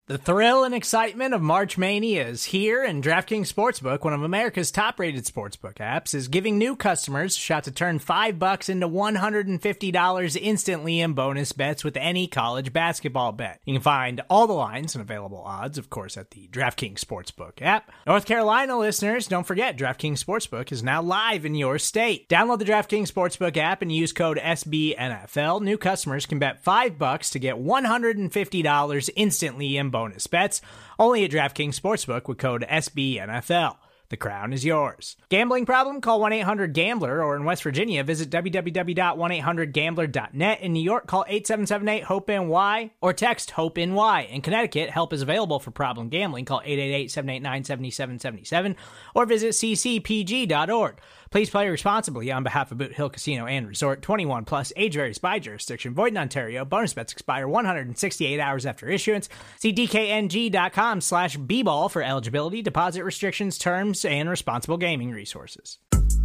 The thrill and excitement of March Mania is here, and DraftKings Sportsbook, one of America's top-rated sportsbook apps, is giving new customers a shot to turn $5 into $150 instantly in bonus bets with any college basketball bet. You can find all the lines and available odds, of course, at the DraftKings Sportsbook app. North Carolina listeners, don't forget, DraftKings Sportsbook is now live in your state. Download the DraftKings Sportsbook app and use code SBNFL. New customers can bet $5 to get $150 instantly in bonus bets, only at DraftKings Sportsbook with code SBNFL. The crown is yours. Gambling problem? Call 1-800-GAMBLER, or in West Virginia, visit www.1800gambler.net. In New York, call 877-8-HOPE-NY or text HOPE-NY. In Connecticut, help is available for problem gambling. Call 888-789-7777 or visit ccpg.org. Please play responsibly on behalf of Boot Hill Casino and Resort. 21 plus, age varies by jurisdiction. Void in Ontario. Bonus bets expire 168 hours after issuance. See dkng.com/bball for eligibility, deposit restrictions, terms, and responsible gaming resources.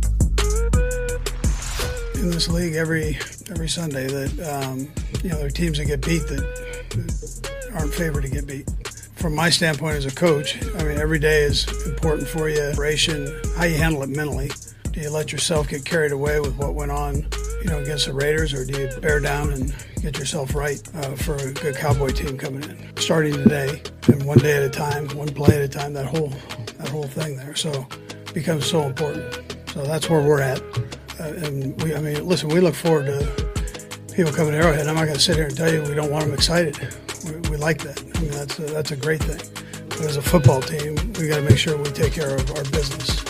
In this league, every Sunday, that there are teams that get beat that aren't favored to get beat. From my standpoint as a coach, I mean, every day is important for you. How you handle it mentally. Do you let yourself get carried away with what went on, against the Raiders, or do you bear down and get yourself right for a good Cowboy team coming in? Starting today, and one day at a time, one play at a time, that whole thing there. So it becomes so important. So that's where we're at. And we look forward to people coming to Arrowhead. I'm not going to sit here and tell you we don't want them excited. We like that. I mean, that's a great thing. But as a football team, we got to make sure we take care of our business.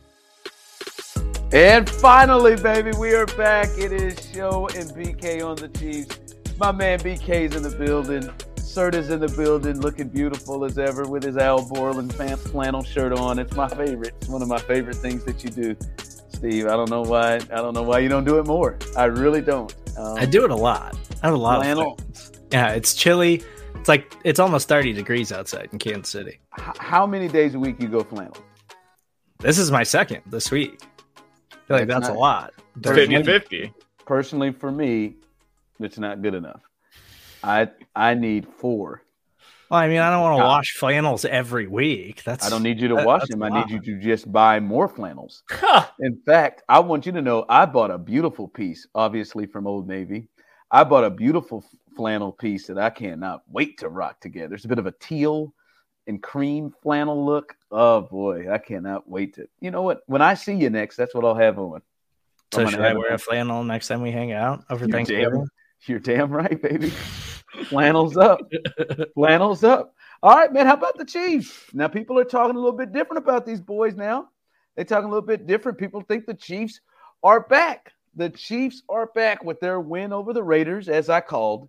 And finally, baby, we are back. It is Show and BK on the Chiefs. My man BK's in the building. Serta's in the building, looking beautiful as ever with his Al Borland flannel shirt on. It's my favorite. It's one of my favorite things that you do, Steve. I don't know why you don't do it more. I really don't. I do it a lot. I have a lot flannel. of things. Yeah, it's chilly. It's almost 30 degrees outside in Kansas City. How many days a week you go flannel? This is my second this week. I feel like that's a lot. 50-50. Personally, for me, it's not good enough. I need 4. Well, I mean, I don't want to wash flannels every week. I don't need you to wash them. I need you to just buy more flannels. In fact, I want you to know I bought a beautiful piece, obviously from Old Navy. I bought a beautiful flannel piece that I cannot wait to rock together. It's a bit of a teal and cream flannel look. Oh, boy, I cannot wait to. You know what? When I see you next, that's what I'll have on. So should I wear a flannel next time we hang out over Thanksgiving? You're damn right, baby. Flannels up. Flannels up. All right, man, how about the Chiefs? Now, people are talking a little bit different about these boys now. They're talking a little bit different. People think the Chiefs are back. The Chiefs are back with their win over the Raiders, as I called.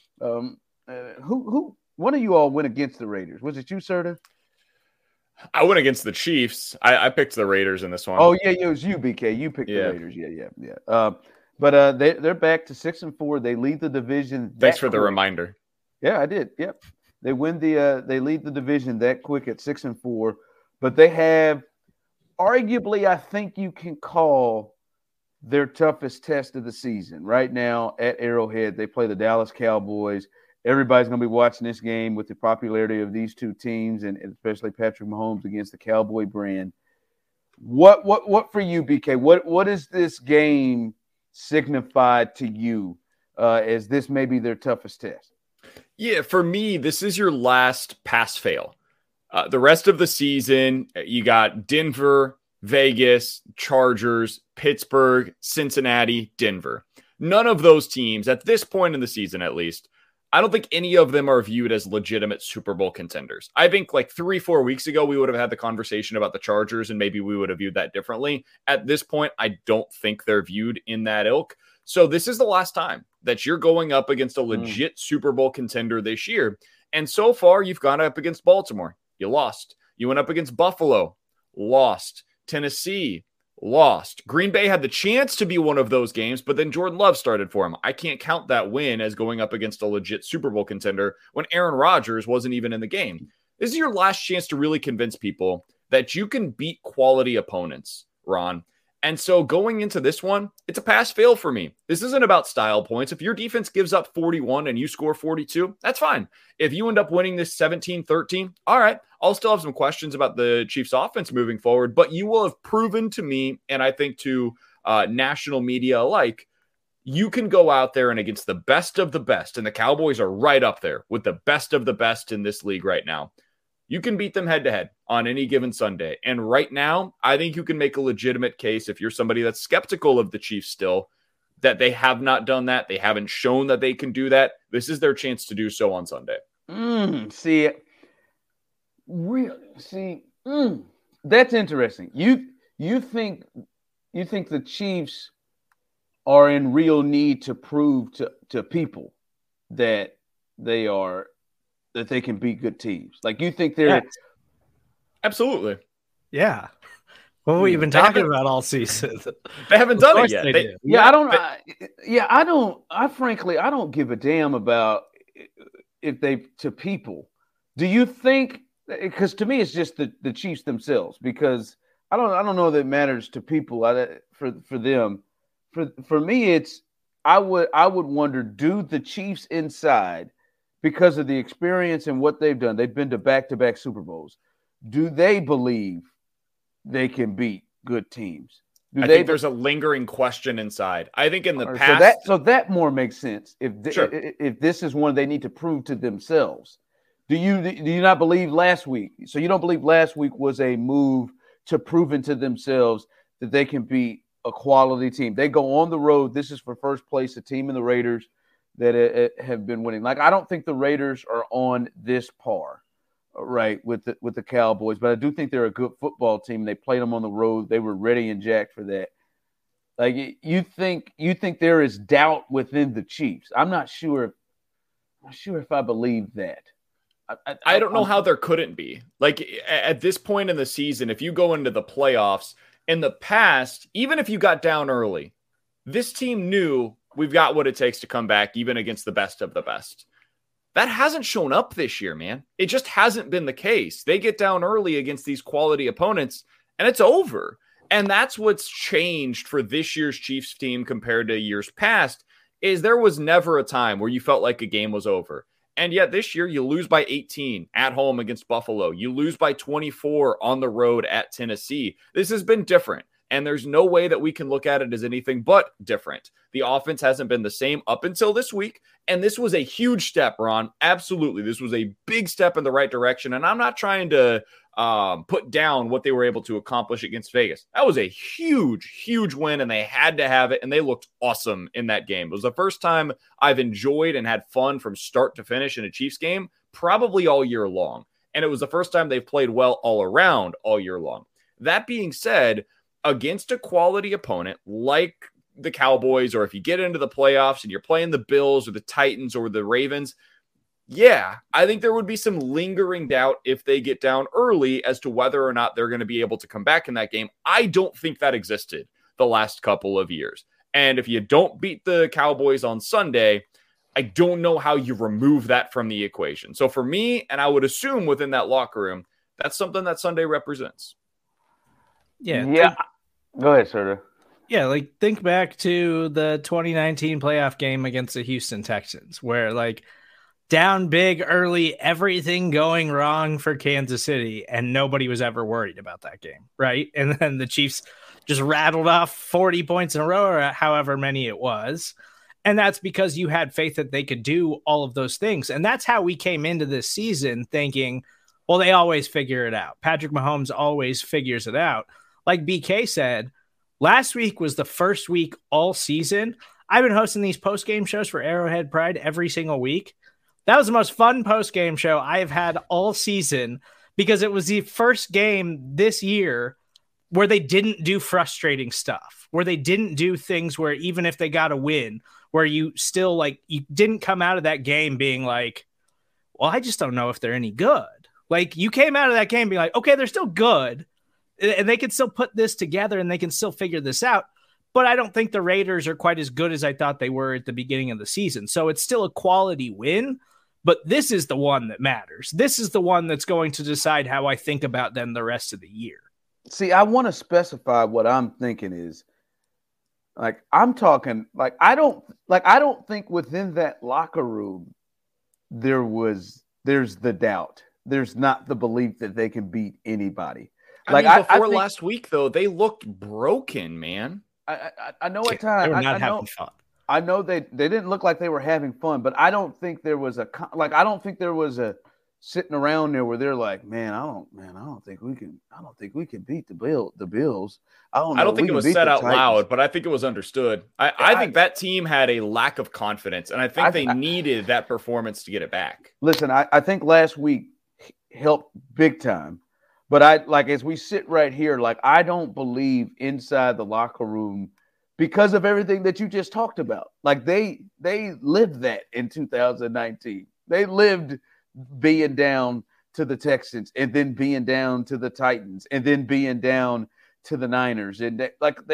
Who? One of you all went against the Raiders. Was it you, Serta? I went against the Chiefs. I picked the Raiders in this one. Oh, yeah, it was you, BK. You picked the Raiders. Yeah. But they're back to 6-4. They lead the division. Thanks for the reminder. Yeah, I did. Yep. They win they lead the division that quick at 6-4. But they have arguably, I think you can call their toughest test of the season. Right now at Arrowhead, they play the Dallas Cowboys. Everybody's going to be watching this game with the popularity of these two teams, and especially Patrick Mahomes against the Cowboy brand. What for you, BK? What does this game signify to you as this may be their toughest test? Yeah, for me, this is your last pass-fail. The rest of the season, you got Denver, Vegas, Chargers, Pittsburgh, Cincinnati, Denver. None of those teams, at this point in the season at least, I don't think any of them are viewed as legitimate Super Bowl contenders. I think like 3-4 weeks ago, we would have had the conversation about the Chargers and maybe we would have viewed that differently. At this point, I don't think they're viewed in that ilk. So this is the last time that you're going up against a legit Super Bowl contender this year. And so far, you've gone up against Baltimore. You lost. You went up against Buffalo. Lost. Tennessee. Lost. Green Bay had the chance to be one of those games, but then Jordan Love started for him. I can't count that win as going up against a legit Super Bowl contender when Aaron Rodgers wasn't even in the game. This is your last chance to really convince people that you can beat quality opponents, Ron, And so going into this one, it's a pass fail for me. This isn't about style points. If your defense gives up 41 and you score 42, that's fine. If you end up winning this 17-13, all right, I'll still have some questions about the Chiefs offense moving forward, but you will have proven to me, and I think to national media alike, you can go out there and against the best of the best, and the Cowboys are right up there with the best of the best in this league right now. You can beat them head-to-head on any given Sunday. And right now, I think you can make a legitimate case if you're somebody that's skeptical of the Chiefs still, that they have not done that. They haven't shown that they can do that. This is their chance to do so on Sunday. That's interesting. You think the Chiefs are in real need to prove to people that they can beat good teams? Like, you think they're... Yes. Absolutely. Yeah. Well, we've been talking about all season. They haven't done it yet. I frankly don't give a damn about if they to people. Do you think, because to me it's just the Chiefs themselves, because I don't know that it matters to people for them. For me, it's I would wonder, do the Chiefs inside, because of the experience and what they've done, they've been to back-to-back Super Bowls, do they believe they can beat good teams? I think there's a lingering question inside. I think in the past... So that more makes sense. If this is one they need to prove to themselves. Do you not believe last week? So you don't believe last week was a move to proving to themselves that they can beat a quality team? They go on the road. This is for first place, a team in the Raiders that have been winning. Like, I don't think the Raiders are on this par, right, with the Cowboys, but I do think they're a good football team. They played them on the road. They were ready and jacked for that. Like, you think there is doubt within the Chiefs? I'm not sure if I believe that. I don't know how there couldn't be. Like, at this point in the season, if you go into the playoffs, in the past, even if you got down early, this team knew we've got what it takes to come back, even against the best of the best. That hasn't shown up this year, man. It just hasn't been the case. They get down early against these quality opponents, and it's over. And that's what's changed for this year's Chiefs team compared to years past, is there was never a time where you felt like a game was over. And yet this year, you lose by 18 at home against Buffalo. You lose by 24 on the road at Tennessee. This has been different. And there's no way that we can look at it as anything but different. The offense hasn't been the same up until this week. And this was a huge step, Ron. Absolutely. This was a big step in the right direction. And I'm not trying to put down what they were able to accomplish against Vegas. That was a huge, huge win, and they had to have it. And they looked awesome in that game. It was the first time I've enjoyed and had fun from start to finish in a Chiefs game, probably all year long. And it was the first time they've played well all around all year long. That being said, against a quality opponent like the Cowboys, or if you get into the playoffs and you're playing the Bills or the Titans or the Ravens, yeah, I think there would be some lingering doubt if they get down early as to whether or not they're going to be able to come back in that game. I don't think that existed the last couple of years. And if you don't beat the Cowboys on Sunday, I don't know how you remove that from the equation. So for me, and I would assume within that locker room, that's something that Sunday represents. Yeah. Go ahead, Serta. Yeah, like, think back to the 2019 playoff game against the Houston Texans, where, like, down big early, everything going wrong for Kansas City, and nobody was ever worried about that game, right? And then the Chiefs just rattled off 40 points in a row, or however many it was. And that's because you had faith that they could do all of those things. And that's how we came into this season thinking, well, they always figure it out. Patrick Mahomes always figures it out. Like BK said, last week was the first week all season. I've been hosting these post-game shows for Arrowhead Pride every single week. That was the most fun post-game show I have had all season, because it was the first game this year where they didn't do frustrating stuff, where they didn't do things where even if they got a win, where you still, like, you didn't come out of that game being like, well, I just don't know if they're any good. Like, you came out of that game being like, okay, they're still good, and they can still put this together and they can still figure this out. But I don't think the Raiders are quite as good as I thought they were at the beginning of the season. So it's still a quality win, but this is the one that matters. This is the one that's going to decide how I think about them the rest of the year. See, I want to specify what I'm thinking is like I'm talking like I don't think within that locker room there's the doubt. There's not the belief that they can beat anybody. Like I before last week though, they looked broken, man. I know at times they were not having fun. I know they didn't look like they were having fun, but I don't think there was a sitting around there where they're like, I don't think we can beat the Bills. I don't think it was said out loud, but I think it was understood. I think that team had a lack of confidence, and I think they needed that performance to get it back. Listen, I think last week helped big time, but as we sit right here, I don't believe inside the locker room because of everything that you just talked about. Like they lived that in 2019. They lived being down to the Texans and then being down to the Titans and then being down to the Niners. And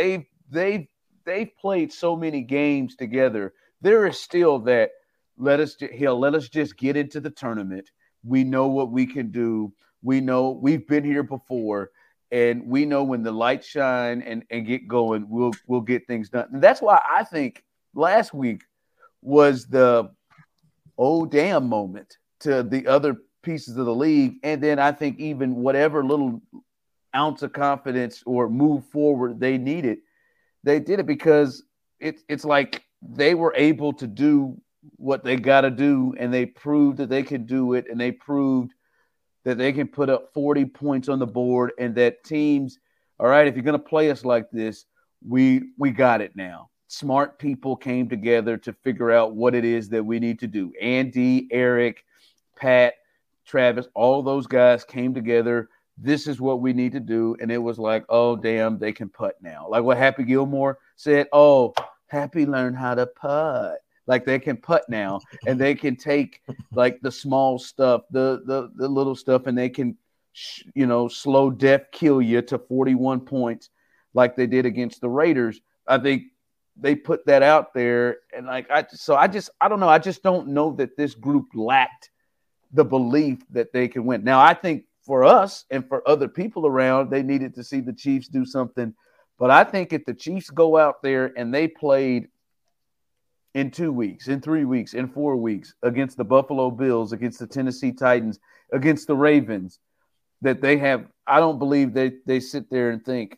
they've played so many games together. There is still that let us just get into the tournament. We know what we can do. We know we've been here before. And we know when the lights shine and get going, we'll get things done. And that's why I think last week was the oh damn moment to the other pieces of the league. And then I think even whatever little ounce of confidence or move forward they needed, they did it because it's like they were able to do what they got to do, and they proved that they could do it, and they proved that they can put up 40 points on the board, and that teams, all right, if you're going to play us like this, we got it now. Smart people came together to figure out what it is that we need to do. Andy, Eric, Pat, Travis, all those guys came together. This is what we need to do. And it was like, oh, damn, they can putt now. Like what Happy Gilmore said, oh, Happy learned how to putt. Like they can putt now, and they can take like the small stuff, the little stuff, and they can, slow death kill you to 41 points like they did against the Raiders. I think they put that out there, and I don't know. I just don't know that this group lacked the belief that they can win. Now, I think for us and for other people around, they needed to see the Chiefs do something. But I think if the Chiefs go out there and they played in 2 weeks, in 3 weeks, in 4 weeks against the Buffalo Bills, against the Tennessee Titans, against the Ravens, that they have, I don't believe they sit there and think,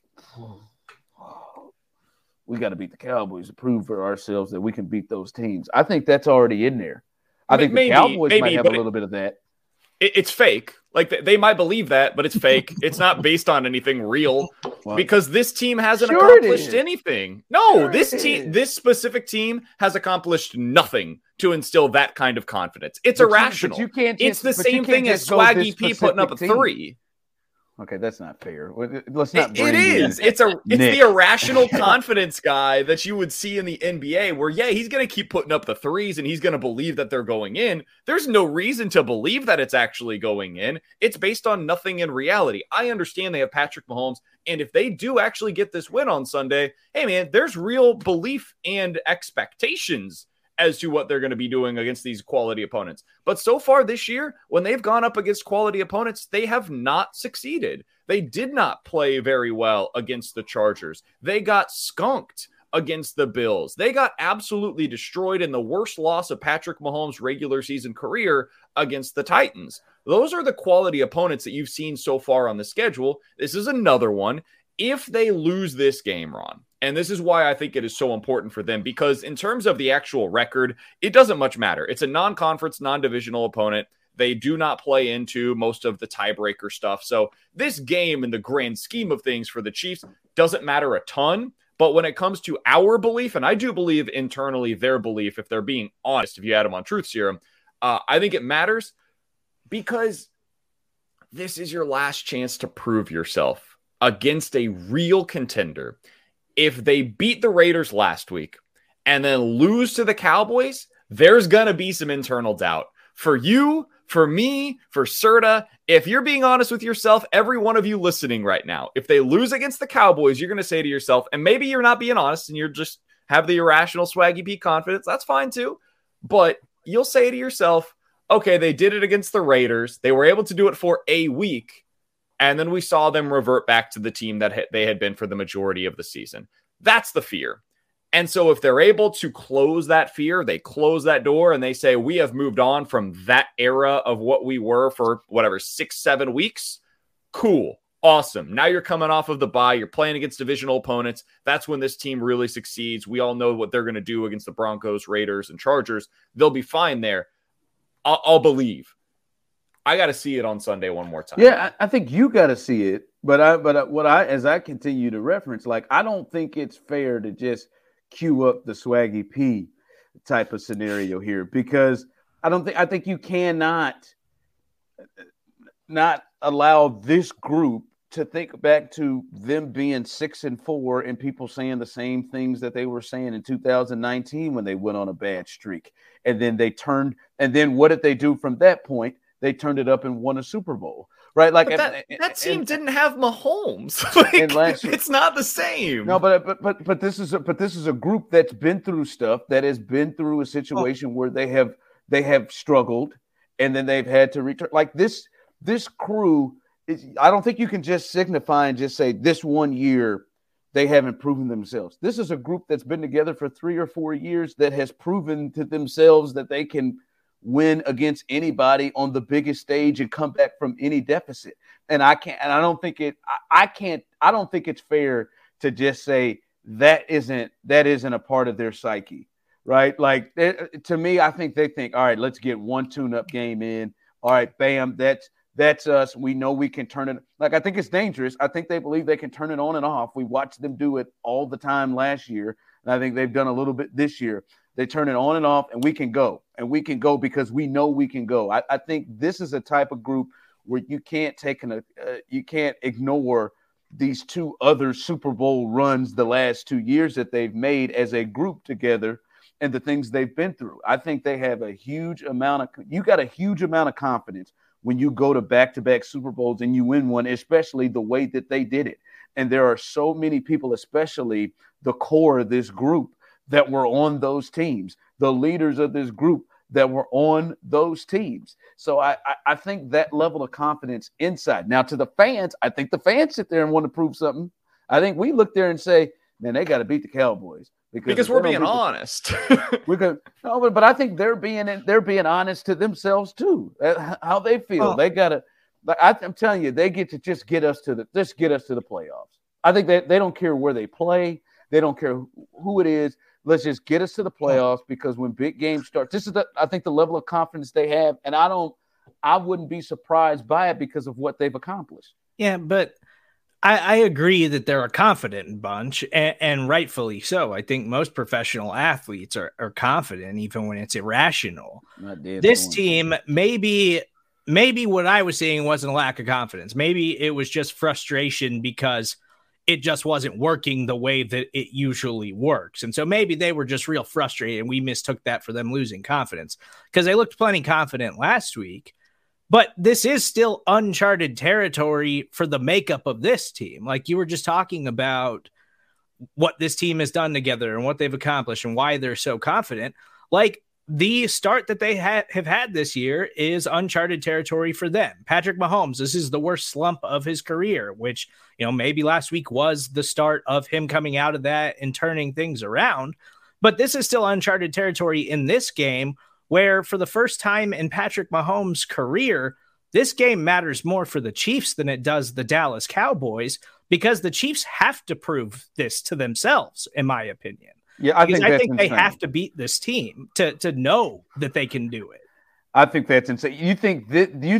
we got to beat the Cowboys to prove for ourselves that we can beat those teams. I think that's already in there. I think the Cowboys might have a little bit of that. It's fake. Like they might believe that, but it's fake. It's not based on anything real because this team hasn't accomplished anything. No, this specific team has accomplished nothing to instill that kind of confidence. It's irrational. It's the same thing as Swaggy P putting up a 3. Okay, that's not fair. Let's not. It is. It's the irrational confidence guy that you would see in the NBA where, he's going to keep putting up the 3s and he's going to believe that they're going in. There's no reason to believe that it's actually going in. It's based on nothing in reality. I understand they have Patrick Mahomes, and if they do actually get this win on Sunday, hey, man, there's real belief and expectations as to what they're going to be doing against these quality opponents. But so far this year, when they've gone up against quality opponents, they have not succeeded. They did not play very well against the Chargers. They got skunked against the Bills. They got absolutely destroyed in the worst loss of Patrick Mahomes' regular season career against the Titans. Those are the quality opponents that you've seen so far on the schedule. This is another one. If they lose this game, Ron, and this is why I think it is so important for them, because in terms of the actual record, it doesn't much matter. It's a non-conference, non-divisional opponent. They do not play into most of the tiebreaker stuff. So this game in the grand scheme of things for the Chiefs doesn't matter a ton. But when it comes to our belief, and I do believe internally their belief, if they're being honest, if you had them on Truth Serum, I think it matters because this is your last chance to prove yourself against a real contender. If they beat the Raiders last week and then lose to the Cowboys, there's going to be some internal doubt. For you, for me, for Serta, if you're being honest with yourself, every one of you listening right now, if they lose against the Cowboys, you're going to say to yourself, and maybe you're not being honest and you're just have the irrational Swaggy P confidence, that's fine too. But you'll say to yourself, okay, they did it against the Raiders. They were able to do it for a week. And then we saw them revert back to the team that they had been for the majority of the season. That's the fear. And so if they're able to close that fear, they close that door and they say, we have moved on from that era of what we were for 6-7 weeks. Cool. Awesome. Now you're coming off of the bye. You're playing against divisional opponents. That's when this team really succeeds. We all know what they're going to do against the Broncos, Raiders, and Chargers. They'll be fine there. I'll believe. I got to see it on Sunday one more time. Yeah, I think you got to see it. But as I continue to reference, I don't think it's fair to just cue up the Swaggy P type of scenario here, because I think you cannot not allow this group to think back to them being 6-4 and people saying the same things that they were saying in 2019 when they went on a bad streak. And then what did they do from that point? They turned it up and won a Super Bowl, right? That team didn't have Mahomes. It's not the same. No, but this is a group that's been through stuff, that has been through a situation where they have struggled, and then they've had to return. This crew I don't think you can just signify and just say this one year they haven't proven themselves. This is a group that's been together for 3 or 4 years that has proven to themselves that they can win against anybody on the biggest stage and come back from any deficit. And I don't think it's fair to just say that isn't a part of their psyche, right? To me, I think they think, all right, let's get one tune-up game in. All right, bam, that's us. We know we can turn it. I think it's dangerous. I think they believe they can turn it on and off. We watched them do it all the time last year, and I think they've done a little bit this year. They turn it on and off, and we can go. And we can go because we know we can go. I think this is a type of group where you can't you can't ignore these two other Super Bowl runs the last 2 years that they've made as a group together and the things they've been through. I think they have a huge amount of confidence when you go to back-to-back Super Bowls and you win one, especially the way that they did it. And there are so many people, especially the core of this group, that were on those teams, the leaders of this group that were on those teams. So I think that level of confidence inside. Now, to the fans, I think the fans sit there and want to prove something. I think we look there and say, man, they got to beat the Cowboys. Because we're being honest. But I think they're being honest to themselves too. How they feel. They gotta. I'm telling you, they get to just get us to the playoffs. I think they don't care where they play. They don't care who it is. Let's just get us to the playoffs, because when big games start, I think the level of confidence they have, and I wouldn't be surprised by it because of what they've accomplished. Yeah, but I agree that they're a confident bunch, and rightfully so. I think most professional athletes are confident, even when it's irrational. This team, maybe what I was seeing wasn't a lack of confidence. Maybe it was just frustration because it just wasn't working the way that it usually works. And so maybe they were just real frustrated, and we mistook that for them losing confidence, because they looked plenty confident last week. But this is still uncharted territory for the makeup of this team. Like you were just talking about what this team has done together and what they've accomplished and why they're so confident. Like the start that they have had this year is uncharted territory for them. Patrick Mahomes, this is the worst slump of his career, which, maybe last week was the start of him coming out of that and turning things around. But this is still uncharted territory in this game, where for the first time in Patrick Mahomes' career, this game matters more for the Chiefs than it does the Dallas Cowboys, because the Chiefs have to prove this to themselves, in my opinion. Yeah, I think they have to beat this team to know that they can do it. I think that's insane. You think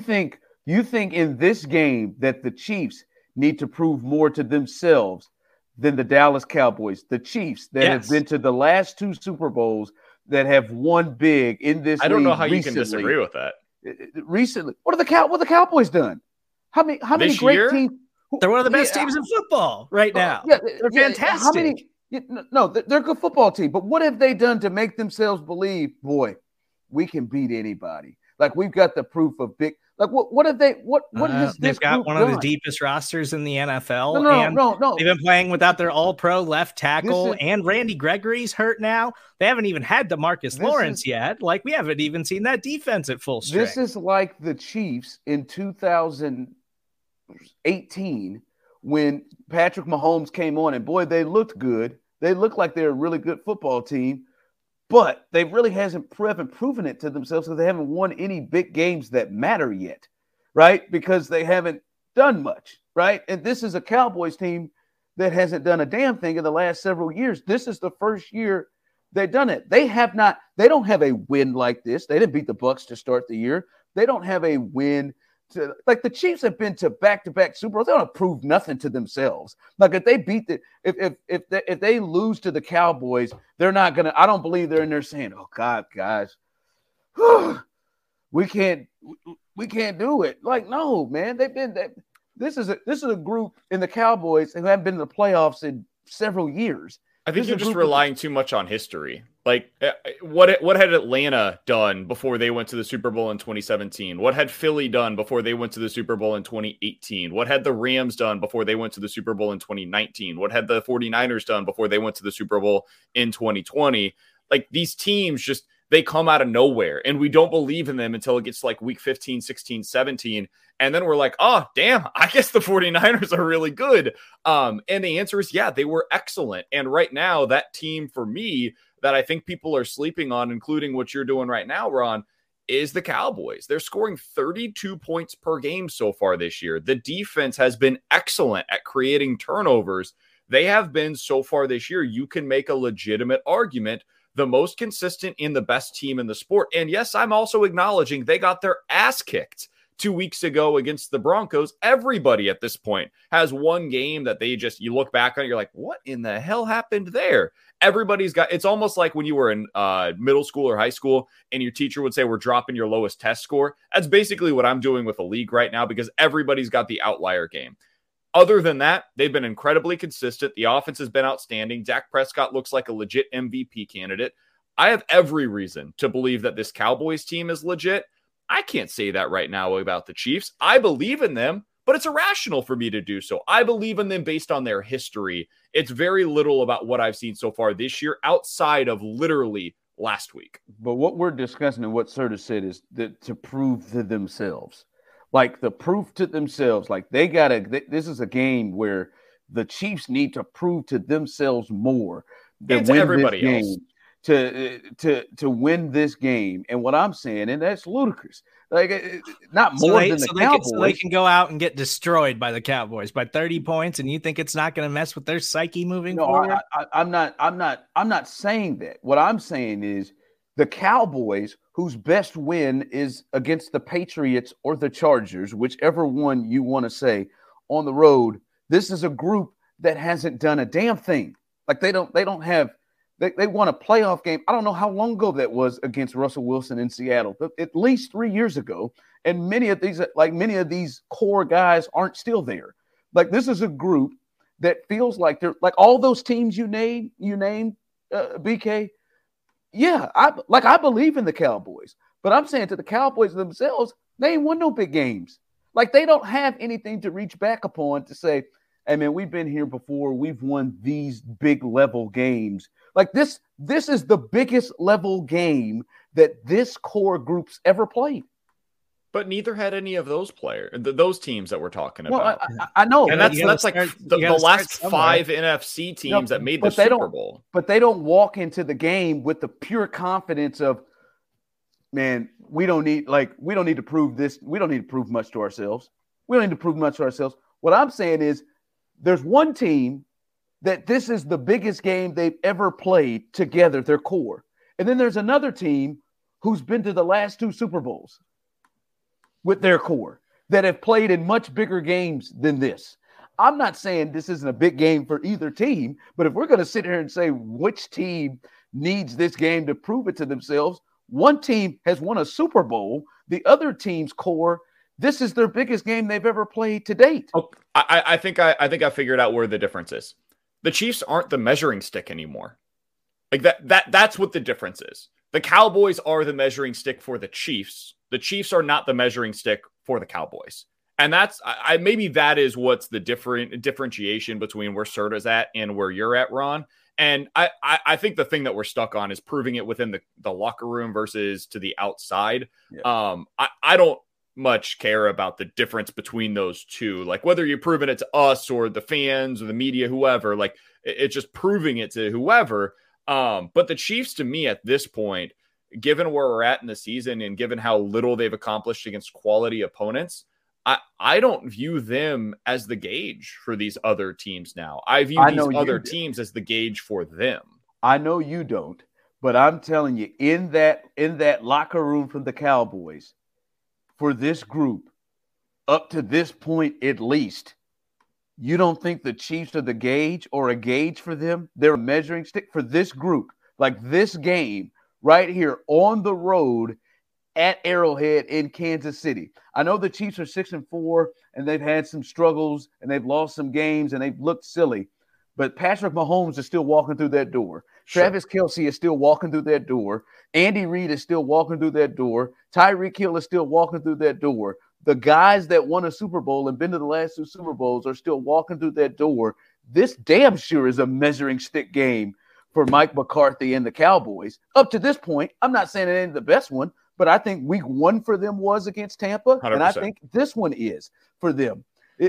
in this game that the Chiefs need to prove more to themselves than the Dallas Cowboys, the Chiefs that have been to the last 2 Super Bowls, that have won big in this. I don't know how you can disagree with that. Recently, what the Cowboys done? How many this great year? teams? They're one of the best teams in football right now. They're fantastic. They're a good football team. But what have they done to make themselves believe, boy, we can beat anybody? Like, we've got the proof of big. Like, what have they? What has this They've got one done? of the deepest rosters in the NFL. No. They've been playing without their all-pro left tackle, and Randy Gregory's hurt now. They haven't even had DeMarcus Lawrence yet. Like, we haven't even seen that defense at full strength. This is like the Chiefs in 2000. 18 when Patrick Mahomes came on, and boy, they looked good. They looked like they're a really good football team, but they really haven't proven it to themselves because they haven't won any big games that matter yet, right? Because they haven't done much, right? And this is a Cowboys team that hasn't done a damn thing in the last several years. This is the first year they've done it. They don't have a win like this. They didn't beat the Bucs to start the year. They don't have a win to, like, the Chiefs have been to back-to-back Super Bowls. They don't prove nothing to themselves. Like, if they beat if they lose to the Cowboys, they're not gonna. I don't believe they're in there saying, "Oh God, guys, we can't do it." Like, no, man. This is a group in the Cowboys who haven't been in the playoffs in several years. I think you're just relying too much on history. Like, what had Atlanta done before they went to the Super Bowl in 2017? What had Philly done before they went to the Super Bowl in 2018? What had the Rams done before they went to the Super Bowl in 2019? What had the 49ers done before they went to the Super Bowl in 2020? Like, these teams just, they come out of nowhere, and we don't believe in them until it gets like week 15, 16, 17. And then we're like, oh, damn, I guess the 49ers are really good. And the answer is, yeah, they were excellent. And right now, that team for me that I think people are sleeping on, including what you're doing right now, Ron, is the Cowboys. They're scoring 32 points per game so far this year. The defense has been excellent at creating turnovers. They have been so far this year. You can make a legitimate argument the most consistent in the best team in the sport. And yes, I'm also acknowledging they got their ass kicked 2 weeks ago against the Broncos. Everybody at this point has one game that you look back on it, you're like, what in the hell happened there? Everybody's got, it's almost like when you were in middle school or high school and your teacher would say, we're dropping your lowest test score. That's basically what I'm doing with the league right now, because everybody's got the outlier game. Other than that, they've been incredibly consistent. The offense has been outstanding. Dak Prescott looks like a legit MVP candidate. I have every reason to believe that this Cowboys team is legit. I can't say that right now about the Chiefs. I believe in them, but it's irrational for me to do so. I believe in them based on their history. It's very little about what I've seen so far this year outside of literally last week. But what we're discussing and what Serta said is that to prove to themselves. Like, the proof to themselves, like, this is a game where the Chiefs need to prove to themselves more than to everybody else to win this game. And what I'm saying, and that's ludicrous, like, not more than the Cowboys. So they can go out and get destroyed by the Cowboys by 30 points, and you think it's not going to mess with their psyche moving forward? I'm not saying that. What I'm saying is the Cowboys, whose best win is against the Patriots or the Chargers, whichever one you want to say, on the road. This is a group that hasn't done a damn thing. Like, they won a playoff game. I don't know how long ago that was against Russell Wilson in Seattle, but at least 3 years ago. And many of these core guys aren't still there. Like, this is a group that feels like they're like all those teams you named, BK. Yeah, I believe in the Cowboys, but I'm saying to the Cowboys themselves, they ain't won no big games. Like, they don't have anything to reach back upon to say, hey, man, we've been here before. We've won these big level games. Like, this is the biggest level game that this core group's ever played. But neither had any of those those teams that we're talking about. Well, I know. And that's like the last 5 NFC teams that made the Super Bowl. But they don't walk into the game with the pure confidence of, man, we don't need to prove this. We don't need to prove much to ourselves. We don't need to prove much to ourselves. What I'm saying is there's one team that this is the biggest game they've ever played together, their core. And then there's another team who's been to the last 2 Super Bowls with their core that have played in much bigger games than this. I'm not saying this isn't a big game for either team, but if we're going to sit here and say which team needs this game to prove it to themselves, one team has won a Super Bowl. The other team's core, this is their biggest game they've ever played to date. Oh, I think I figured out where the difference is. The Chiefs aren't the measuring stick anymore. Like that's what the difference is. The Cowboys are the measuring stick for the Chiefs. The Chiefs are not the measuring stick for the Cowboys. And that's maybe that is what's the differentiation between where Serta's at and where you're at, Ron. And I think the thing that we're stuck on is proving it within the locker room versus to the outside. Yeah. I don't much care about the difference between those two. Like whether you're proving it to us or the fans or the media, whoever, like it's just proving it to whoever. But the Chiefs, to me at this point, given where we're at in the season and given how little they've accomplished against quality opponents, I don't view them as the gauge for these other teams now. I view these other teams as the gauge for them. I know you don't, but I'm telling you, in that locker room from the Cowboys, for this group, up to this point at least, you don't think the Chiefs are the gauge or a gauge for them? They're a measuring stick for this group. Like this game right here on the road at Arrowhead in Kansas City. I know the Chiefs are 6-4 and they've had some struggles and they've lost some games and they've looked silly, but Patrick Mahomes is still walking through that door. Sure. Travis Kelce is still walking through that door. Andy Reid is still walking through that door. Tyreek Hill is still walking through that door. The guys that won a Super Bowl and been to the last 2 Super Bowls are still walking through that door. This damn sure is a measuring stick game for Mike McCarthy and the Cowboys. Up to this point, I'm not saying it ain't the best one, but I think week 1 for them was against Tampa, 100%. And I think this one is for them.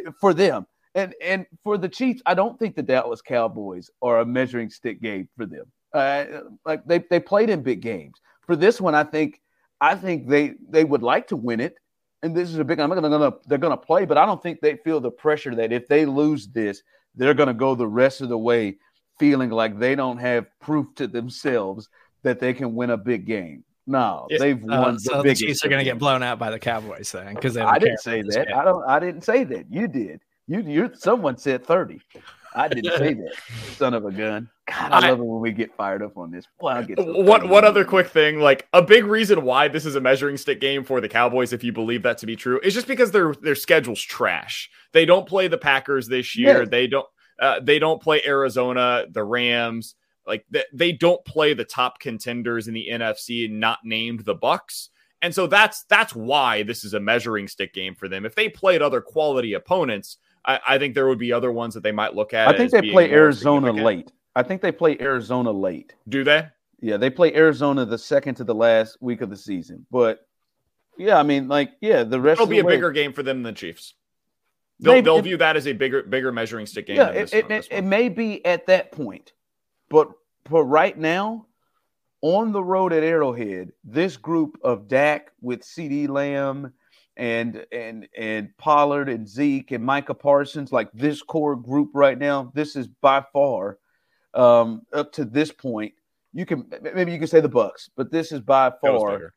And for the Chiefs, I don't think the Dallas Cowboys are a measuring stick game for them. Like they played in big games. For this one, I think they would like to win it. And this is a big. They're gonna play, but I don't think they feel the pressure that if they lose this, they're gonna go the rest of the way feeling like they don't have proof to themselves that they can win a big game. No, they've won. So the Chiefs are going to get blown out by the Cowboys then, because I didn't say that. I didn't say that. You did. Someone said 30. I didn't say that. Son of a gun. God, I love it when we get fired up on this. Well, I'll get one other quick thing. Like a big reason why this is a measuring stick game for the Cowboys, if you believe that to be true, is just because their schedule's trash. They don't play the Packers this year. Yes. They don't play Arizona, the Rams. Like they don't play the top contenders in the NFC, not named the Bucks. And so that's why this is a measuring stick game for them. If they played other quality opponents, I think there would be other ones that they might look at. I think they play Arizona late. I think they play Arizona late. Do they? Yeah, they play Arizona the second to the last week of the season. But yeah, I mean, the rest it'll be a bigger game for them than the Chiefs. They'll view that as a bigger measuring stick game. Yeah, it may be at that point. But right now, on the road at Arrowhead, this group of Dak with CeeDee Lamb and Pollard and Zeke and Micah Parsons, like this core group right now, this is by far up to this point. Maybe you can say the Bucks, but this is by far.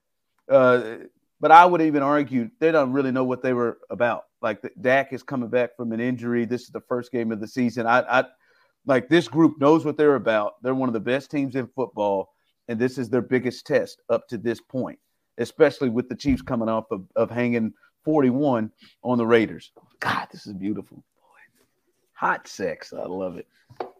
But I would even argue they don't really know what they were about. Like Dak is coming back from an injury. This is the first game of the season. Like this group knows what they're about. They're one of the best teams in football, and this is their biggest test up to this point, especially with the Chiefs coming off of hanging 41 on the Raiders. God, this is beautiful. Boy. Hot sex. I love it.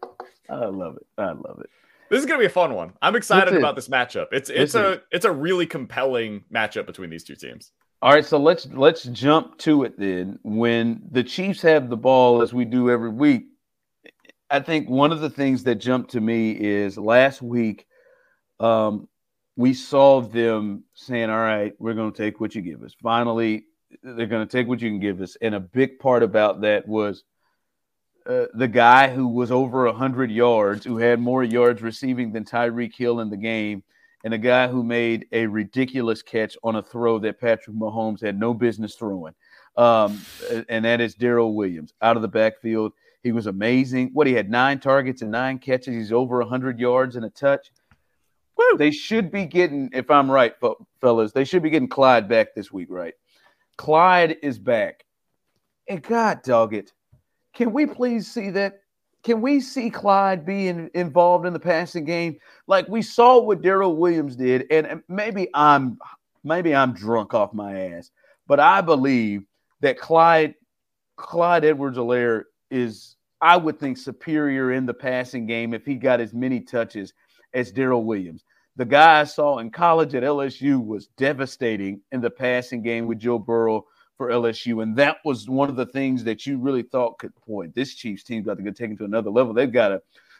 This is going to be a fun one. I'm excited about this matchup. It's a really compelling matchup between these two teams. All right, so let's jump to it then. When the Chiefs have the ball, as we do every week, I think one of the things that jumped to me is last week we saw them saying, all right, we're going to take what you give us. Finally, they're going to take what you can give us. And a big part about that was the guy who was over 100 yards, who had more yards receiving than Tyreek Hill in the game, and a guy who made a ridiculous catch on a throw that Patrick Mahomes had no business throwing. And that is Darrell Williams out of the backfield. He was amazing. He had 9 targets and 9 catches. He's over 100 yards and a touch. Woo! They should be getting, if I'm right, fellas, they should be getting Clyde back this week, right? Clyde is back. And God dog it, can we please see that? Can we see Clyde being involved in the passing game? Like we saw what Darrell Williams did, and maybe I'm drunk off my ass, but I believe that Clyde Edwards-Helaire is, I would think, superior in the passing game if he got as many touches as Darrell Williams. The guy I saw in college at LSU was devastating in the passing game with Joe Burrow for LSU, and that was one of the things that you really thought could point. This Chiefs team's got to get taken to another level. They've got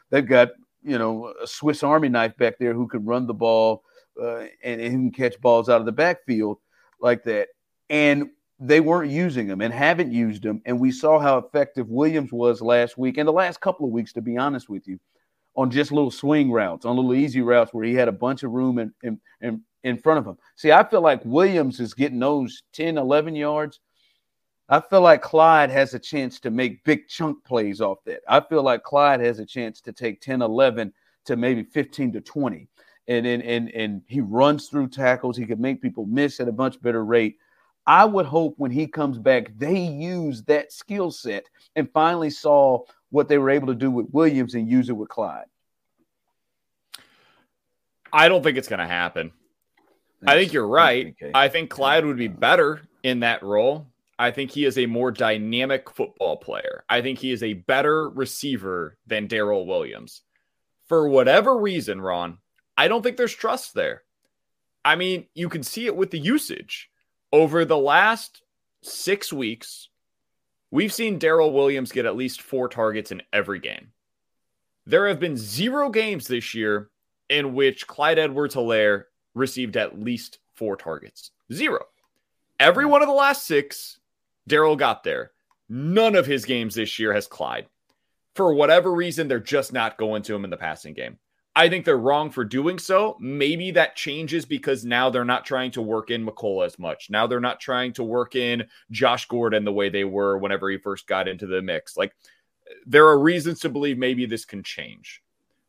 a Swiss Army knife back there who can run the ball and who can catch balls out of the backfield like that. And they weren't using him and haven't used him. And we saw how effective Williams was last week and the last couple of weeks, to be honest with you, on just little swing routes, on little easy routes where he had a bunch of room in front of him. See, I feel like Williams is getting those 10, 11 yards. I feel like Clyde has a chance to make big chunk plays off that. I feel like Clyde has a chance to take 10, 11 to maybe 15 to 20. And he runs through tackles. He could make people miss at a much better rate. I would hope when he comes back, they use that skill set and finally saw what they were able to do with Williams and use it with Clyde. I don't think it's going to happen. I think you're right. I think Clyde would be better in that role. I think he is a more dynamic football player. I think he is a better receiver than Darrell Williams. For whatever reason, Ron, I don't think there's trust there. I mean, you can see it with the usage. Over the last 6 weeks, we've seen Darrell Williams get at least 4 targets in every game. There have been 0 games this year in which Clyde Edwards-Helaire received at least 4 targets. 0. Every one of the last 6, Darrell got there. None of his games this year has Clyde. For whatever reason, they're just not going to him in the passing game. I think they're wrong for doing so. Maybe that changes because now they're not trying to work in McCullough as much. Now they're not trying to work in Josh Gordon the way they were whenever he first got into the mix. Like, there are reasons to believe maybe this can change.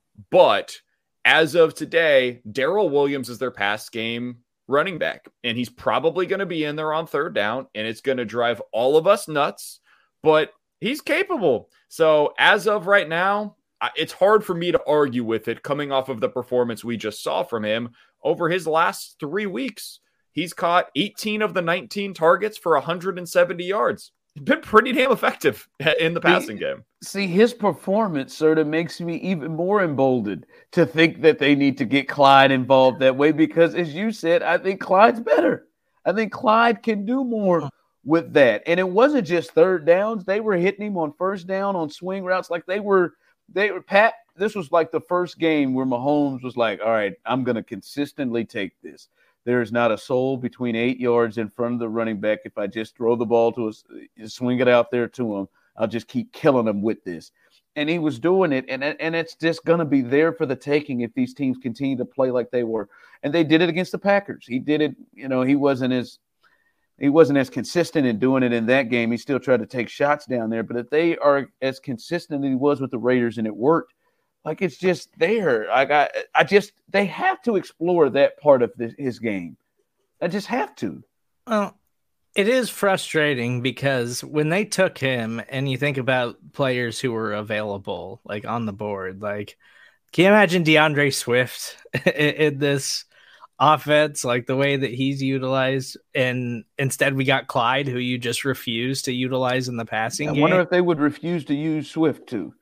But as of today, Darrell Williams is their pass game running back, and he's probably going to be in there on third down, and it's going to drive all of us nuts, but he's capable. So as of right now, it's hard for me to argue with it coming off of the performance we just saw from him over his last 3 weeks. He's caught 18 of the 19 targets for 170 yards. He's been pretty damn effective in the passing game. See, his performance sort of makes me even more emboldened to think that they need to get Clyde involved that way because, as you said, I think Clyde's better. I think Clyde can do more with that. And it wasn't just third downs. They were hitting him on first down, on swing routes. Like they were Pat, this was like the first game where Mahomes was like, all right, I'm going to consistently take this. There's not a soul between 8 yards in front of the running back. If I just throw the ball to us, swing it out there to him, I'll just keep killing him with this. And he was doing it, and it's just going to be there for the taking if these teams continue to play like they were. And they did it against the Packers. He did it, he wasn't as consistent in doing it in that game. He still tried to take shots down there. But if they are as consistent as he was with the Raiders and it worked, like it's just there. They have to explore that part of his game. I just have to. Well, it is frustrating because when they took him and you think about players who were available, like on the board, like can you imagine DeAndre Swift in this offense, like the way that he's utilized, and instead we got Clyde, who you just refused to utilize in the passing game. I wonder if they would refuse to use Swift too.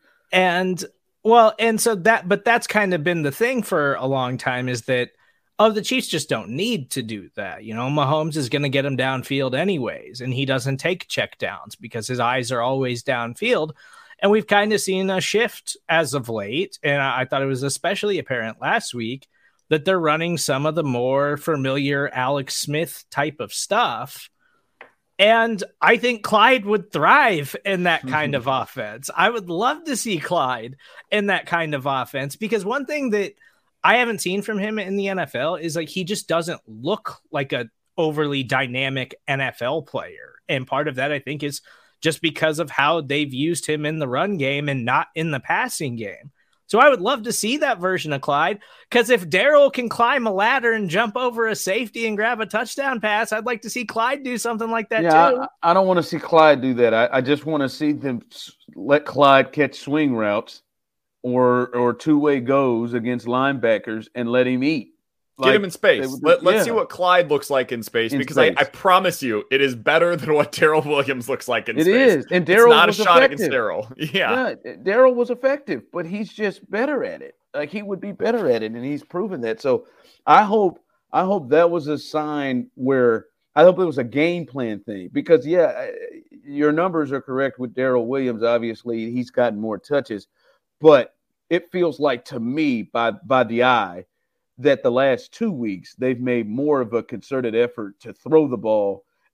But that's kind of been the thing for a long time is that the Chiefs just don't need to do that. Mahomes is going to get him downfield anyways, and he doesn't take check downs because his eyes are always downfield. And we've kind of seen a shift as of late, and I thought it was especially apparent last week that they're running some of the more familiar Alex Smith type of stuff. And I think Clyde would thrive in that kind of offense. I would love to see Clyde in that kind of offense because one thing that I haven't seen from him in the NFL is like he just doesn't look like a overly dynamic NFL player. And part of that, I think, is just because of how they've used him in the run game and not in the passing game. So I would love to see that version of Clyde, because if Darrell can climb a ladder and jump over a safety and grab a touchdown pass, I'd like to see Clyde do something like that too. I don't want to see Clyde do that. I just want to see them let Clyde catch swing routes or two-way goes against linebackers and let him eat. Get him in space. Let's see what Clyde looks like in space, because I promise you, it is better than what Darrell Williams looks like in space. It is, and Darrell was not a shot effective. against Darrell. Yeah, Darrell was effective, but he's just better at it. Like he would be better at it, and he's proven that. So I hope that was a sign where I hope it was a game plan thing, because your numbers are correct with Darrell Williams. Obviously, he's gotten more touches, but it feels like to me by the eye that the last 2 weeks they've made more of a concerted effort to throw the ball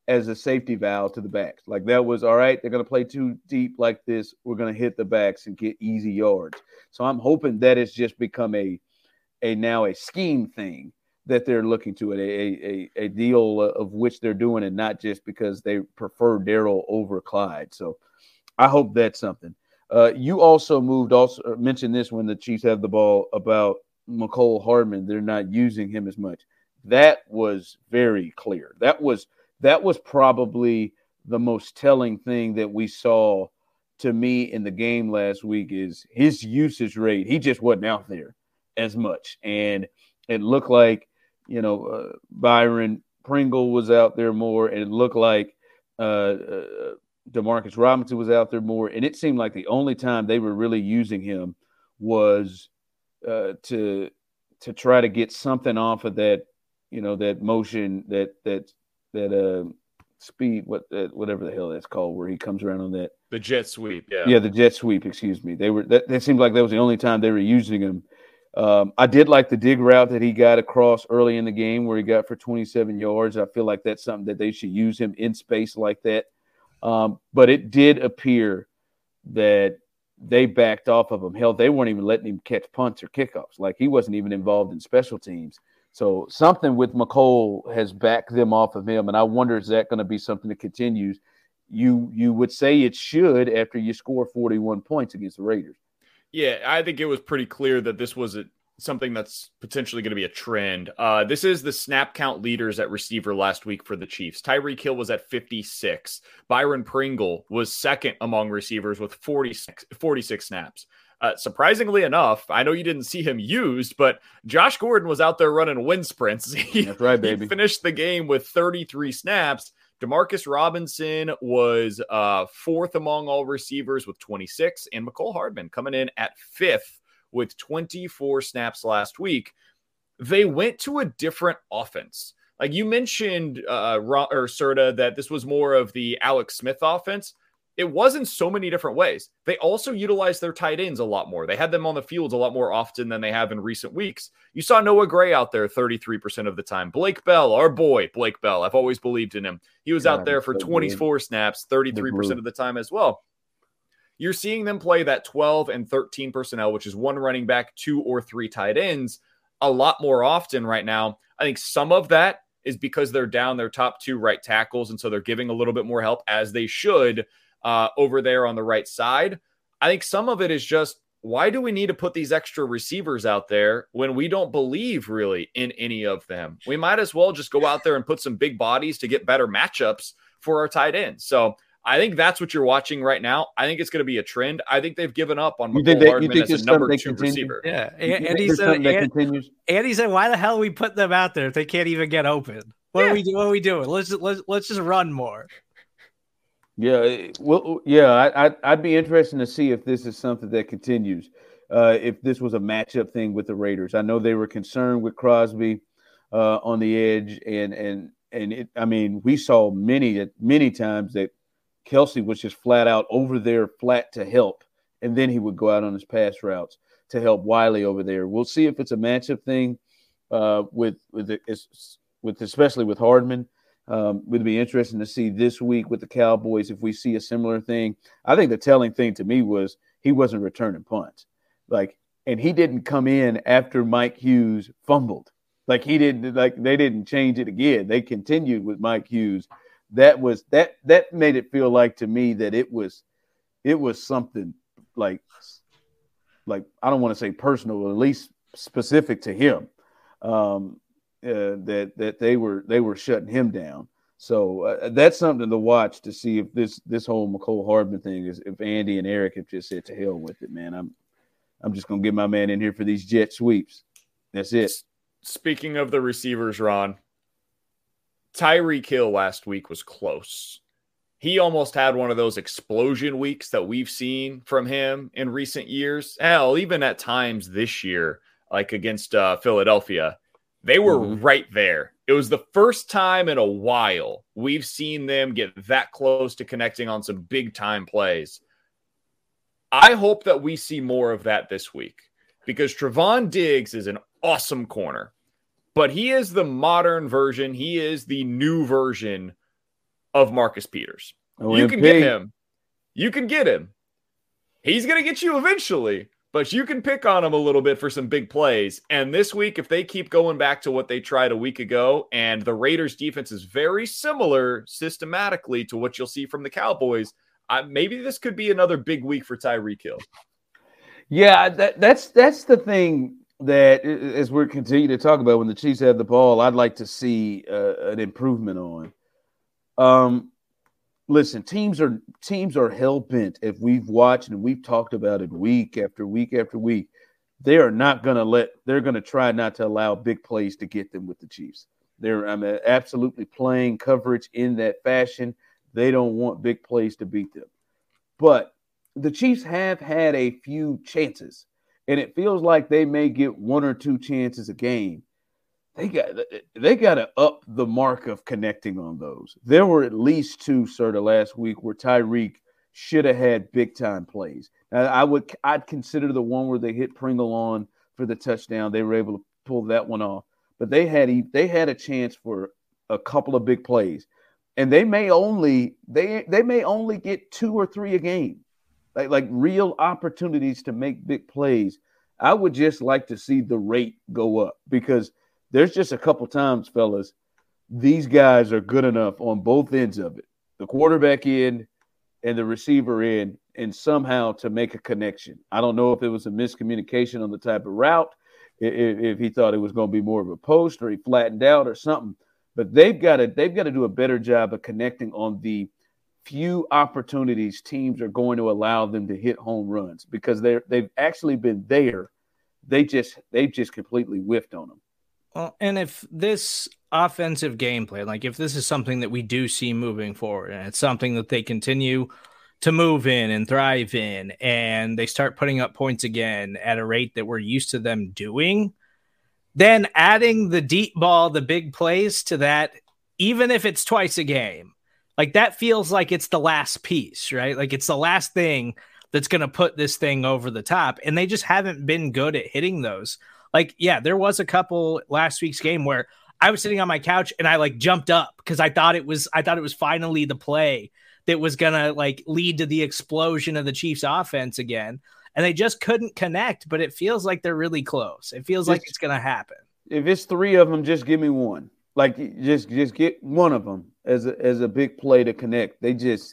as a safety valve to the backs. Like that was all right. They're going to play too deep like this. We're going to hit the backs and get easy yards. So I'm hoping that it's just become a scheme thing that they're looking to it, a deal of which they're doing it, not just because they prefer Darrell over Clyde. So I hope that's something. You also mentioned this when the Chiefs have the ball about Mecole Hardman. They're not using him as much. That was very clear. That was probably the most telling thing that we saw to me in the game last week is his usage rate. He just wasn't out there as much. And it looked like, Byron Pringle was out there more, and it looked like Demarcus Robinson was out there more. And it seemed like the only time they were really using him was to try to get something off of that, that motion, that speed, whatever the hell that's called, where he comes around on that. The jet sweep. Yeah, the jet sweep, excuse me. That seemed like that was the only time they were using him. I did like the dig route that he got across early in the game where he got for 27 yards. I feel like that's something that they should use him in space like that. But it did appear that they backed off of him. Hell, they weren't even letting him catch punts or kickoffs. Like he wasn't even involved in special teams. So something with Mecole has backed them off of him. And I wonder, is that going to be something that continues? You would say it should after you score 41 points against the Raiders. Yeah, I think it was pretty clear that this was something that's potentially going to be a trend. This is the snap count leaders at receiver last week for the Chiefs. Tyreek Hill was at 56. Byron Pringle was second among receivers with 46 snaps. Surprisingly enough, I know you didn't see him used, but Josh Gordon was out there running wind sprints. That's right, baby. He finished the game with 33 snaps. Demarcus Robinson was fourth among all receivers with 26, and Mecole Hardman coming in at fifth with 24 snaps last week. They went to a different offense. Like you mentioned, Serta, that this was more of the Alex Smith offense. It was in so many different ways. They also utilized their tight ends a lot more. They had them on the fields a lot more often than they have in recent weeks. You saw Noah Gray out there 33% of the time. Blake Bell, our boy, Blake Bell. I've always believed in him. He was out there for 24 snaps, 33% of the time as well. You're seeing them play that 12 and 13 personnel, which is one running back, 2 or 3 tight ends, a lot more often right now. I think some of that is because they're down their top 2 right tackles, and so they're giving a little bit more help, as they should, over there on the right side. I think some of it is just, why do we need to put these extra receivers out there when we don't believe really in any of them? We might as well just go out there and put some big bodies to get better matchups for our tight ends. So I think that's what you're watching right now. I think it's going to be a trend. I think they've given up on Mecole Hardman as a number 2 receiver. Yeah, Andy said, why the hell are we putting them out there if they can't even get open? What are we doing? Let's just run more. Yeah, well, yeah, I'd be interested to see if this is something that continues. If this was a matchup thing with the Raiders, I know they were concerned with Crosby on the edge, and it. I mean, we saw many times that Kelsey was just flat out over there, flat to help, and then he would go out on his pass routes to help Wiley over there. We'll see if it's a matchup thing with especially with Hardman. Would be interesting to see this week with the Cowboys if we see a similar thing. I think the telling thing to me was he wasn't returning punts, and he didn't come in after Mike Hughes fumbled. They didn't change it again. They continued with Mike Hughes. That made it feel like to me that it was something like I don't want to say personal, but at least specific to him. That they were shutting him down. So that's something to watch to see if this whole Mecole Hardman thing is, if Andy and Eric have just said to hell with it, man. I'm just gonna get my man in here for these jet sweeps. That's it. Speaking of the receivers, Ron, Tyreek Hill last week was close. He almost had one of those explosion weeks that we've seen from him in recent years. Hell, even at times this year, like against Philadelphia. They were right there. It was the first time in a while we've seen them get that close to connecting on some big-time plays. I hope that we see more of that this week because Trevon Diggs is an awesome corner, but he is the modern version. He is the new version of Marcus Peters. You can get him. You can get him. He's going to get you eventually, but you can pick on him a little bit for some big plays. And this week, if they keep going back to what they tried a week ago, and the Raiders defense is very similar systematically to what you'll see from the Cowboys, maybe this could be another big week for Tyreek Hill. Yeah, that's the thing that, as we're continuing to talk about, when the Chiefs have the ball, I'd like to see an improvement on. Listen, teams are hell-bent. If we've watched and we've talked about it week after week after week, they're going to try not to allow big plays to get them with the Chiefs. They're absolutely playing coverage in that fashion. They don't want big plays to beat them. But the Chiefs have had a few chances, and it feels like they may get one or two chances a game. They got to up the mark of connecting on those. There were at least two, sort of, last week where Tyreek should have had big-time plays. Now, I'd consider the one where they hit Pringle on for the touchdown. They were able to pull that one off. But they had a chance for a couple of big plays. And they may only get two or three a game. Like real opportunities to make big plays. I would just like to see the rate go up, because there's just a couple times, fellas, these guys are good enough on both ends of it, the quarterback end and the receiver end, and somehow to make a connection. I don't know if it was a miscommunication on the type of route, if he thought it was going to be more of a post, or he flattened out or something. But they've got to do a better job of connecting on the few opportunities teams are going to allow them to hit home runs, because they've actually been there. They've just completely whiffed on them. Well, and if this offensive gameplay, like if this is something that we do see moving forward, and it's something that they continue to move in and thrive in, and they start putting up points again at a rate that we're used to them doing, then adding the deep ball, the big plays to that, even if it's twice a game, like that feels like it's the last piece, right? Like it's the last thing that's going to put this thing over the top. And they just haven't been good at hitting those. Like, yeah, there was a couple last week's game where I was sitting on my couch and I like jumped up because I thought it was finally the play that was going to like lead to the explosion of the Chiefs offense again. And they just couldn't connect, but it feels like they're really close. It feels like it's going to happen. If it's three of them, just give me one. Like just get one of them as a big play to connect. They just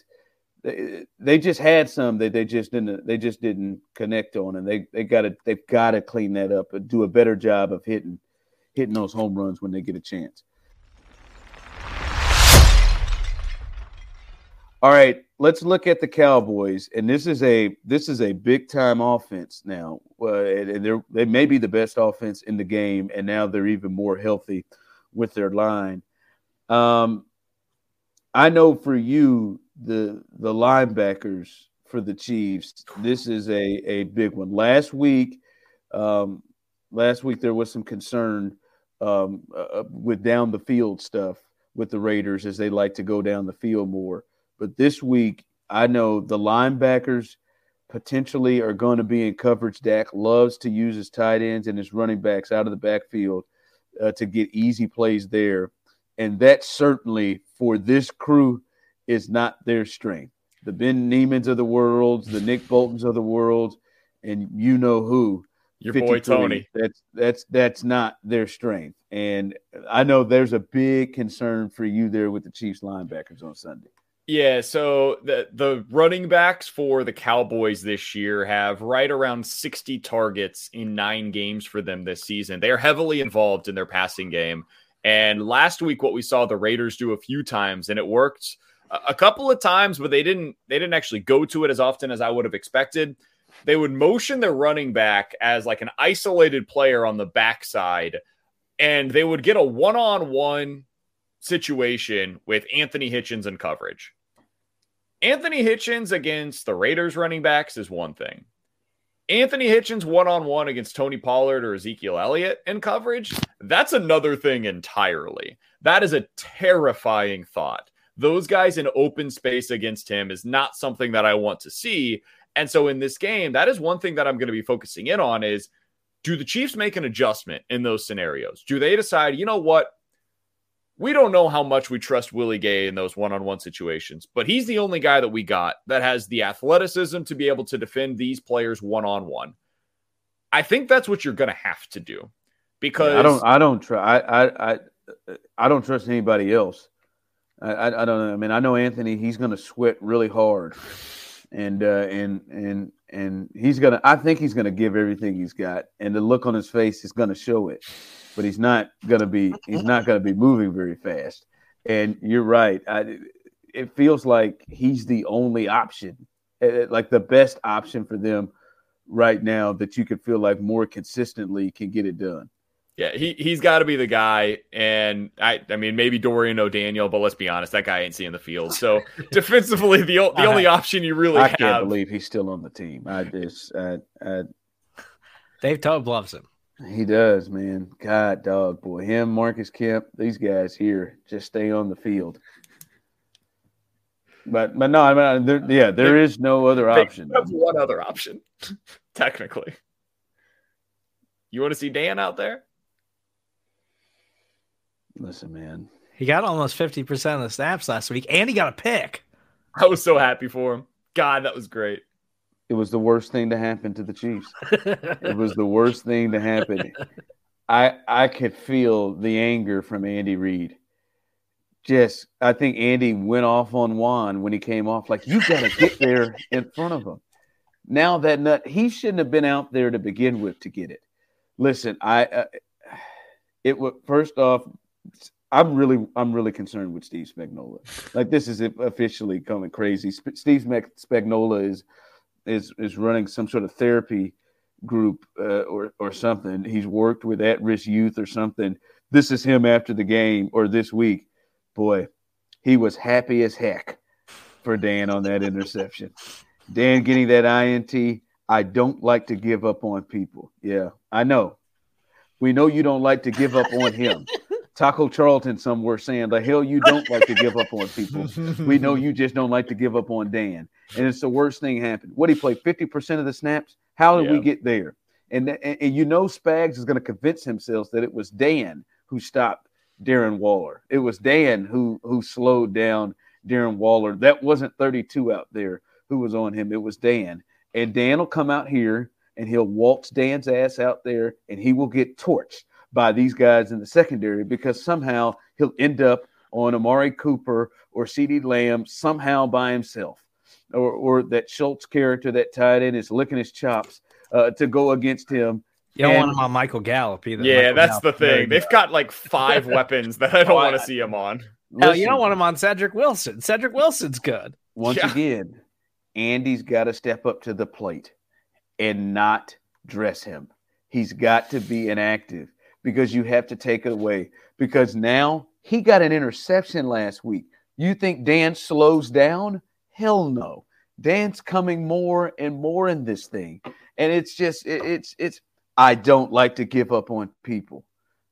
had some that they just didn't connect on, and they've got to clean that up and do a better job of hitting those home runs when they get a chance. All right, let's look at the Cowboys, and this is a big time offense now, and they may be the best offense in the game, and now they're even more healthy with their line. I know for you, the linebackers for the Chiefs, this is a big one. Last week there was some concern with down the field stuff with the Raiders, as they like to go down the field more. But this week, I know the linebackers potentially are going to be in coverage. Dak loves to use his tight ends and his running backs out of the backfield to get easy plays there. And that certainly, for this crew, is not their strength. The Ben Niemans of the world, the Nick Boltons of the world, and you know who. Your boy Tony. That's not their strength. And I know there's a big concern for you there with the Chiefs linebackers on Sunday. Yeah, so the running backs for the Cowboys this year have right around 60 targets in 9 games for them this season. They are heavily involved in their passing game. And last week, what we saw the Raiders do a few times, and it worked a couple of times, but they didn't actually go to it as often as I would have expected. They would motion their running back as like an isolated player on the backside, and they would get a one-on-one situation with Anthony Hitchens in coverage. Anthony Hitchens against the Raiders running backs is one thing. Anthony Hitchens one-on-one against Tony Pollard or Ezekiel Elliott in coverage, that's another thing entirely. That is a terrifying thought. Those guys in open space against him is not something that I want to see. And so in this game, that is one thing that I'm going to be focusing in on is, do the Chiefs make an adjustment in those scenarios? Do they decide, you know what? we don't know how much we trust Willie Gay in those one-on-one situations, but he's the only guy that we got that has the athleticism to be able to defend these players one-on-one. I think that's what you're going to have to do, because I don't trust anybody else. I don't know. I mean, I know Anthony. He's going to sweat really hard, and he's gonna. I think he's going to give everything he's got, and the look on his face is going to show it. But he's not going to be moving very fast. And you're right. It feels like he's the only option, like the best option for them right now that you could feel like more consistently can get it done. Yeah, he's got to be the guy. And I mean, maybe Dorian O'Daniel, but let's be honest, that guy ain't seeing the field. So defensively, the only option you really have. I can't believe he's still on the team. Dave Toub loves him. He does, man. God, dog, boy. Him, Marcus Kemp, these guys here just stay on the field. But no, I mean, there is no other option. There's one other option, technically. You want to see Dan out there? Listen, man. He got almost 50% of the snaps last week, and he got a pick. I was so happy for him. God, that was great. It was the worst thing to happen to the Chiefs. It was the worst thing to happen. I could feel the anger from Andy Reid. I think Andy went off on Juan when he came off. Like, you got to get there in front of him. Now that nut, he shouldn't have been out there to begin with to get it. Listen, first off, I'm really concerned with Steve Spagnuolo. Like, this is officially coming crazy. Steve Spagnuolo is running some sort of therapy group or something. He's worked with at-risk youth or something. This is him after the game or this week. Boy, he was happy as heck for Dan on that interception. Dan getting that INT. I don't like to give up on people. Yeah, I know. We know you don't like to give up on him. Taco Charlton somewhere saying, the hell you don't like to give up on people. We know you just don't like to give up on Dan. And it's the worst thing happened. What, he played 50% of the snaps? How did we get there? And Spags is going to convince himself that it was Dan who stopped Darren Waller. It was Dan who slowed down Darren Waller. That wasn't 32 out there who was on him. It was Dan. And Dan will come out here and he'll waltz Dan's ass out there and he will get torched by these guys in the secondary because somehow he'll end up on Amari Cooper or CeeDee Lamb somehow by himself. Or that Schultz character, that tight end, is licking his chops to go against him. You don't want him on Michael Gallup either. Yeah, that's the thing. They've got like 5 weapons that I don't want to see him on. No, you don't want him on Cedric Wilson. Cedric Wilson's good. Once again, Andy's got to step up to the plate and not dress him. He's got to be inactive because you have to take it away. Because now he got an interception last week. You think Dan slows down? Hell no. Dan's coming more and more in this thing. And it's just, I don't like to give up on people.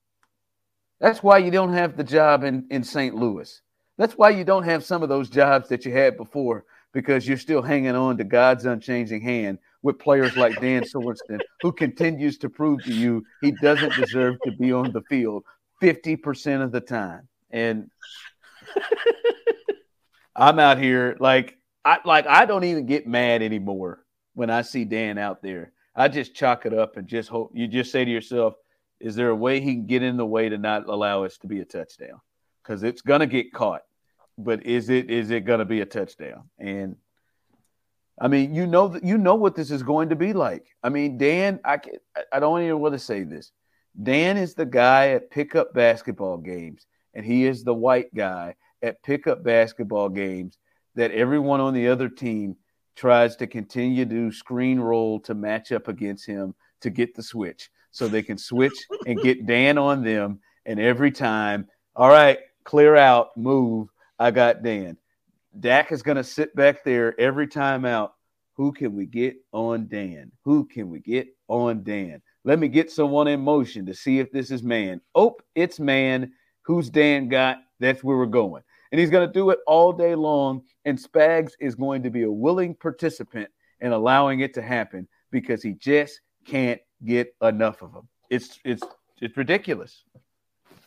That's why you don't have the job in St. Louis. That's why you don't have some of those jobs that you had before, because you're still hanging on to God's unchanging hand with players like Dan Sorensen, who continues to prove to you he doesn't deserve to be on the field 50% of the time. And I'm out here I don't even get mad anymore when I see Dan out there. I just chalk it up and just hope you just say to yourself, is there a way he can get in the way to not allow us to be a touchdown? Because it's going to get caught. But is it going to be a touchdown? And I mean, you know what this is going to be like. I mean, Dan, I don't even want to say this. Dan is the guy at pickup basketball games, and he is the white guy at pickup basketball games that everyone on the other team tries to continue to screen roll to match up against him to get the switch so they can switch and get Dan on them. And every time, all right, clear out, move, I got Dan. Dak is going to sit back there every time out. Who can we get on Dan? Who can we get on Dan? Let me get someone in motion to see if this is man. Oh, it's man. Who's Dan got? That's where we're going. And he's going to do it all day long. And Spags is going to be a willing participant in allowing it to happen because he just can't get enough of them. It's ridiculous.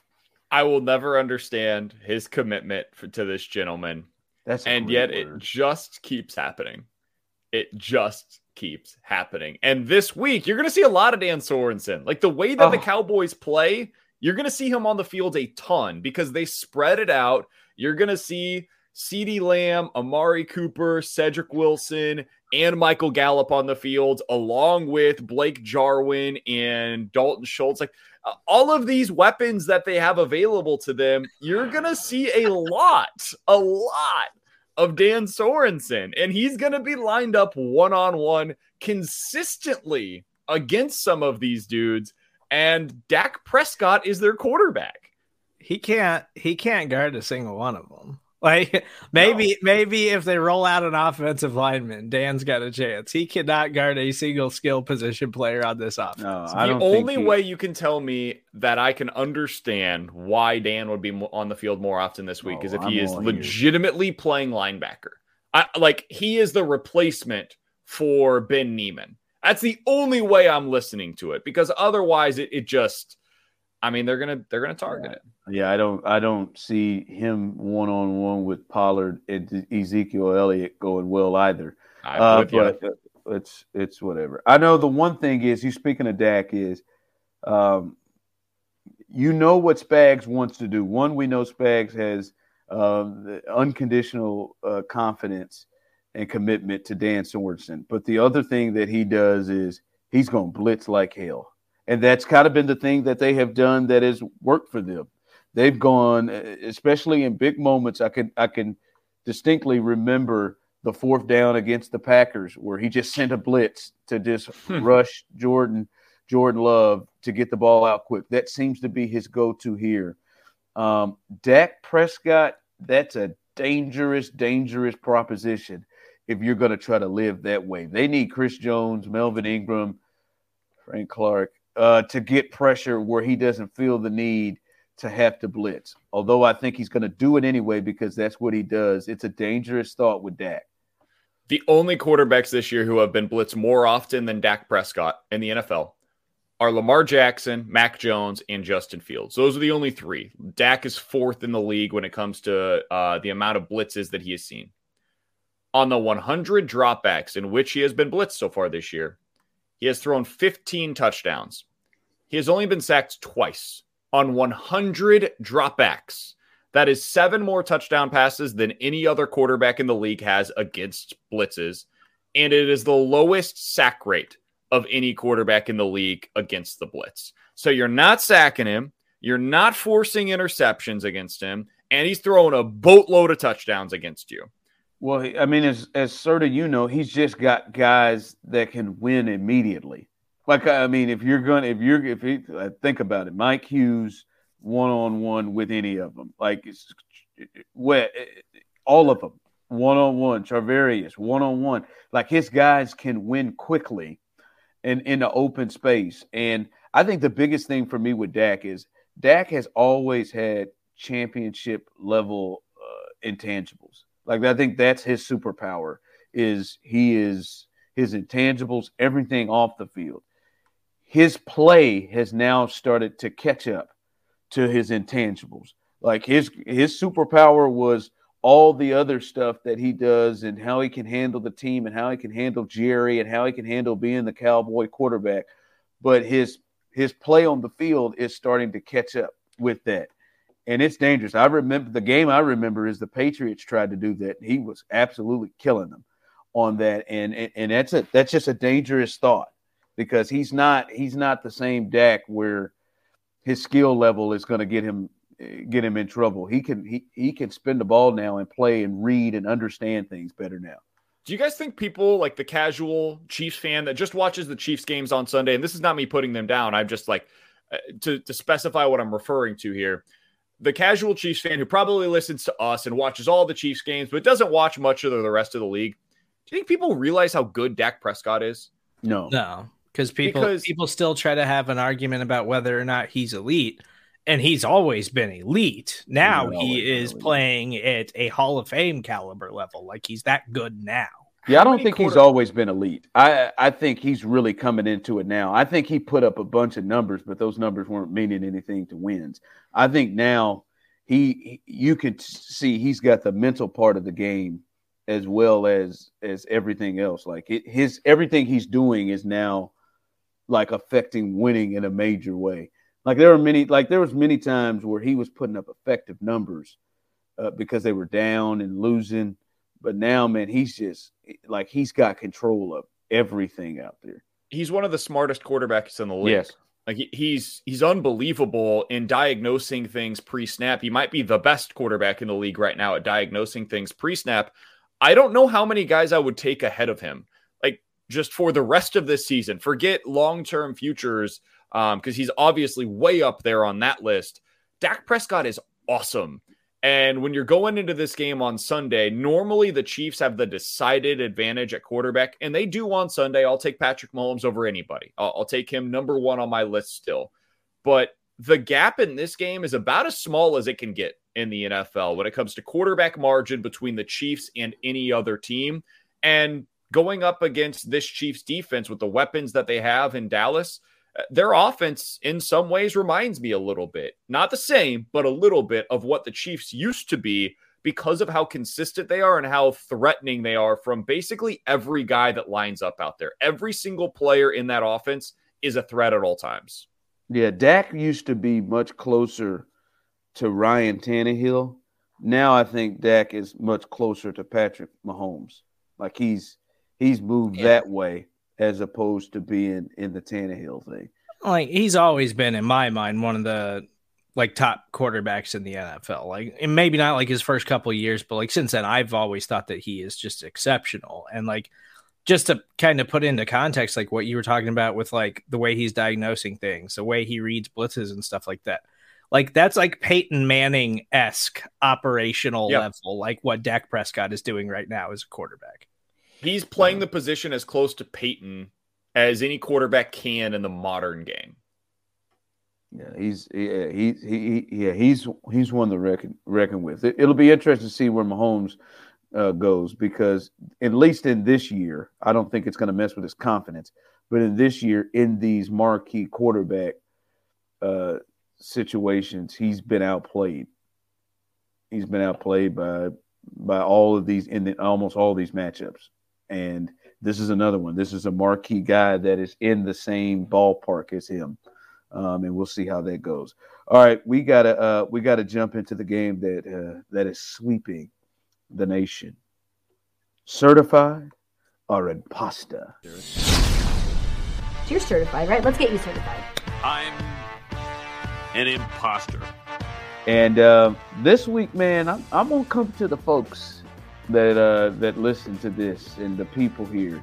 I will never understand his commitment to this gentleman. And yet it just keeps happening. It just keeps happening. And this week, you're going to see a lot of Dan Sorensen. Like the way that the Cowboys play, you're going to see him on the field a ton because they spread it out. You're going to see CeeDee Lamb, Amari Cooper, Cedric Wilson, and Michael Gallup on the field, along with Blake Jarwin and Dalton Schultz. Like all of these weapons that they have available to them, you're going to see a lot of Dan Sorensen. And he's going to be lined up one-on-one consistently against some of these dudes. And Dak Prescott is their quarterback. He can't guard a single one of them. Like maybe if they roll out an offensive lineman, Dan's got a chance. He cannot guard a single skill position player on this offense. No, the only way you can tell me that I can understand why Dan would be on the field more often this week is if he is legitimately playing linebacker. He is the replacement for Ben Niemann. That's the only way I'm listening to it because otherwise it just. I mean, they're gonna target it. Yeah, I don't see him one-on-one with Pollard and Ezekiel Elliott going well either. But it's whatever. I know the one thing is, you speaking of Dak is, what Spags wants to do. One, we know Spags has unconditional confidence and commitment to Dan Sorensen. But the other thing that he does is he's going to blitz like hell. And that's kind of been the thing that they have done that has worked for them. They've gone, especially in big moments. I can distinctly remember the fourth down against the Packers where he just sent a blitz to just rush Jordan Love to get the ball out quick. That seems to be his go-to here. Dak Prescott, that's a dangerous proposition if you're going to try to live that way. They need Chris Jones, Melvin Ingram, Frank Clark, to get pressure where he doesn't feel the need to have to blitz. Although I think he's going to do it anyway because that's what he does. It's a dangerous thought with Dak. The only quarterbacks this year who have been blitzed more often than Dak Prescott in the NFL are Lamar Jackson, Mac Jones, and Justin Fields. Those are the only three. Dak is fourth in the league when it comes to the amount of blitzes that he has seen. On the 100 dropbacks in which he has been blitzed so far this year, he has thrown 15 touchdowns. He has only been sacked twice on 100 dropbacks. That is 7 more touchdown passes than any other quarterback in the league has against blitzes. And it is the lowest sack rate of any quarterback in the league against the blitz. So you're not sacking him. You're not forcing interceptions against him. And he's throwing a boatload of touchdowns against you. Well, I mean, as Serta, he's just got guys that can win immediately. Like, I mean, if you think about it, Mike Hughes one-on-one with any of them, like all of them one-on-one, Charvarius one-on-one, like his guys can win quickly and in the open space. And I think the biggest thing for me with Dak is Dak has always had championship level intangibles. Like, I think that's his superpower is his intangibles, everything off the field. His play has now started to catch up to his intangibles. Like his superpower was all the other stuff that he does and how he can handle the team and how he can handle Jerry and how he can handle being the Cowboy quarterback. But his play on the field is starting to catch up with that. And it's dangerous. I remember the game is the Patriots tried to do that. He was absolutely killing them on that. And that's just a dangerous thought because he's not the same Dak where his skill level is going to get him in trouble. He can spin the ball now and play and read and understand things better now. Do you guys think people like the casual Chiefs fan that just watches the Chiefs games on Sunday, and this is not me putting them down, I'm just like to specify what I'm referring to here. The casual Chiefs fan who probably listens to us and watches all the Chiefs games, but doesn't watch much of the rest of the league. Do you think people realize how good Dak Prescott is? No, because people still try to have an argument about whether or not he's elite, and he's always been elite. Now he is playing at a Hall of Fame caliber level. Like he's that good now. Yeah, I don't think he's always been elite. I think he's really coming into it now. I think he put up a bunch of numbers, but those numbers weren't meaning anything to wins. I think now you can see he's got the mental part of the game as well as everything else. Like everything he's doing is now like affecting winning in a major way. Like there was many times where he was putting up effective numbers because they were down and losing. But now, man, he's just like he's got control of everything out there. He's one of the smartest quarterbacks in the league. Yes. Like he's unbelievable in diagnosing things pre-snap. He might be the best quarterback in the league right now at diagnosing things pre-snap. I don't know how many guys I would take ahead of him. Like just for the rest of this season, forget long-term futures because he's obviously way up there on that list. Dak Prescott is awesome. And when you're going into this game on Sunday, normally the Chiefs have the decided advantage at quarterback, and they do on Sunday. I'll take Patrick Mahomes over anybody. I'll take him number one on my list still. But the gap in this game is about as small as it can get in the NFL when it comes to quarterback margin between the Chiefs and any other team. And going up against this Chiefs defense with the weapons that they have in Dallas, their offense in some ways reminds me a little bit, not the same, but a little bit of what the Chiefs used to be because of how consistent they are and how threatening they are from basically every guy that lines up out there. Every single player in that offense is a threat at all times. Yeah, Dak used to be much closer to Ryan Tannehill. Now I think Dak is much closer to Patrick Mahomes. Like he's moved that way as opposed to being in the Tannehill thing. Like he's always been, in my mind, one of the like top quarterbacks in the NFL. Like, and maybe not like his first couple of years, but like since then, I've always thought that he is just exceptional. And like, just to kind of put into context, like what you were talking about with like the way he's diagnosing things, the way he reads blitzes and stuff like that. Like that's like Peyton Manning-esque operational level, like what Dak Prescott is doing right now as a quarterback. He's playing the position as close to Peyton as any quarterback can in the modern game. Yeah, he's one to reckon with. It'll be interesting to see where Mahomes goes because at least in this year, I don't think it's going to mess with his confidence. But in this year, in these marquee quarterback situations, he's been outplayed. He's been outplayed by all of these in almost all these matchups. And this is another one. This is a marquee guy that is in the same ballpark as him, and we'll see how that goes. All right, we gotta jump into the game that is sweeping the nation. Certified or imposter? You're certified, right? Let's get you certified. I'm an imposter. And this week, man, I'm gonna come to the folks that listen to this and the people here.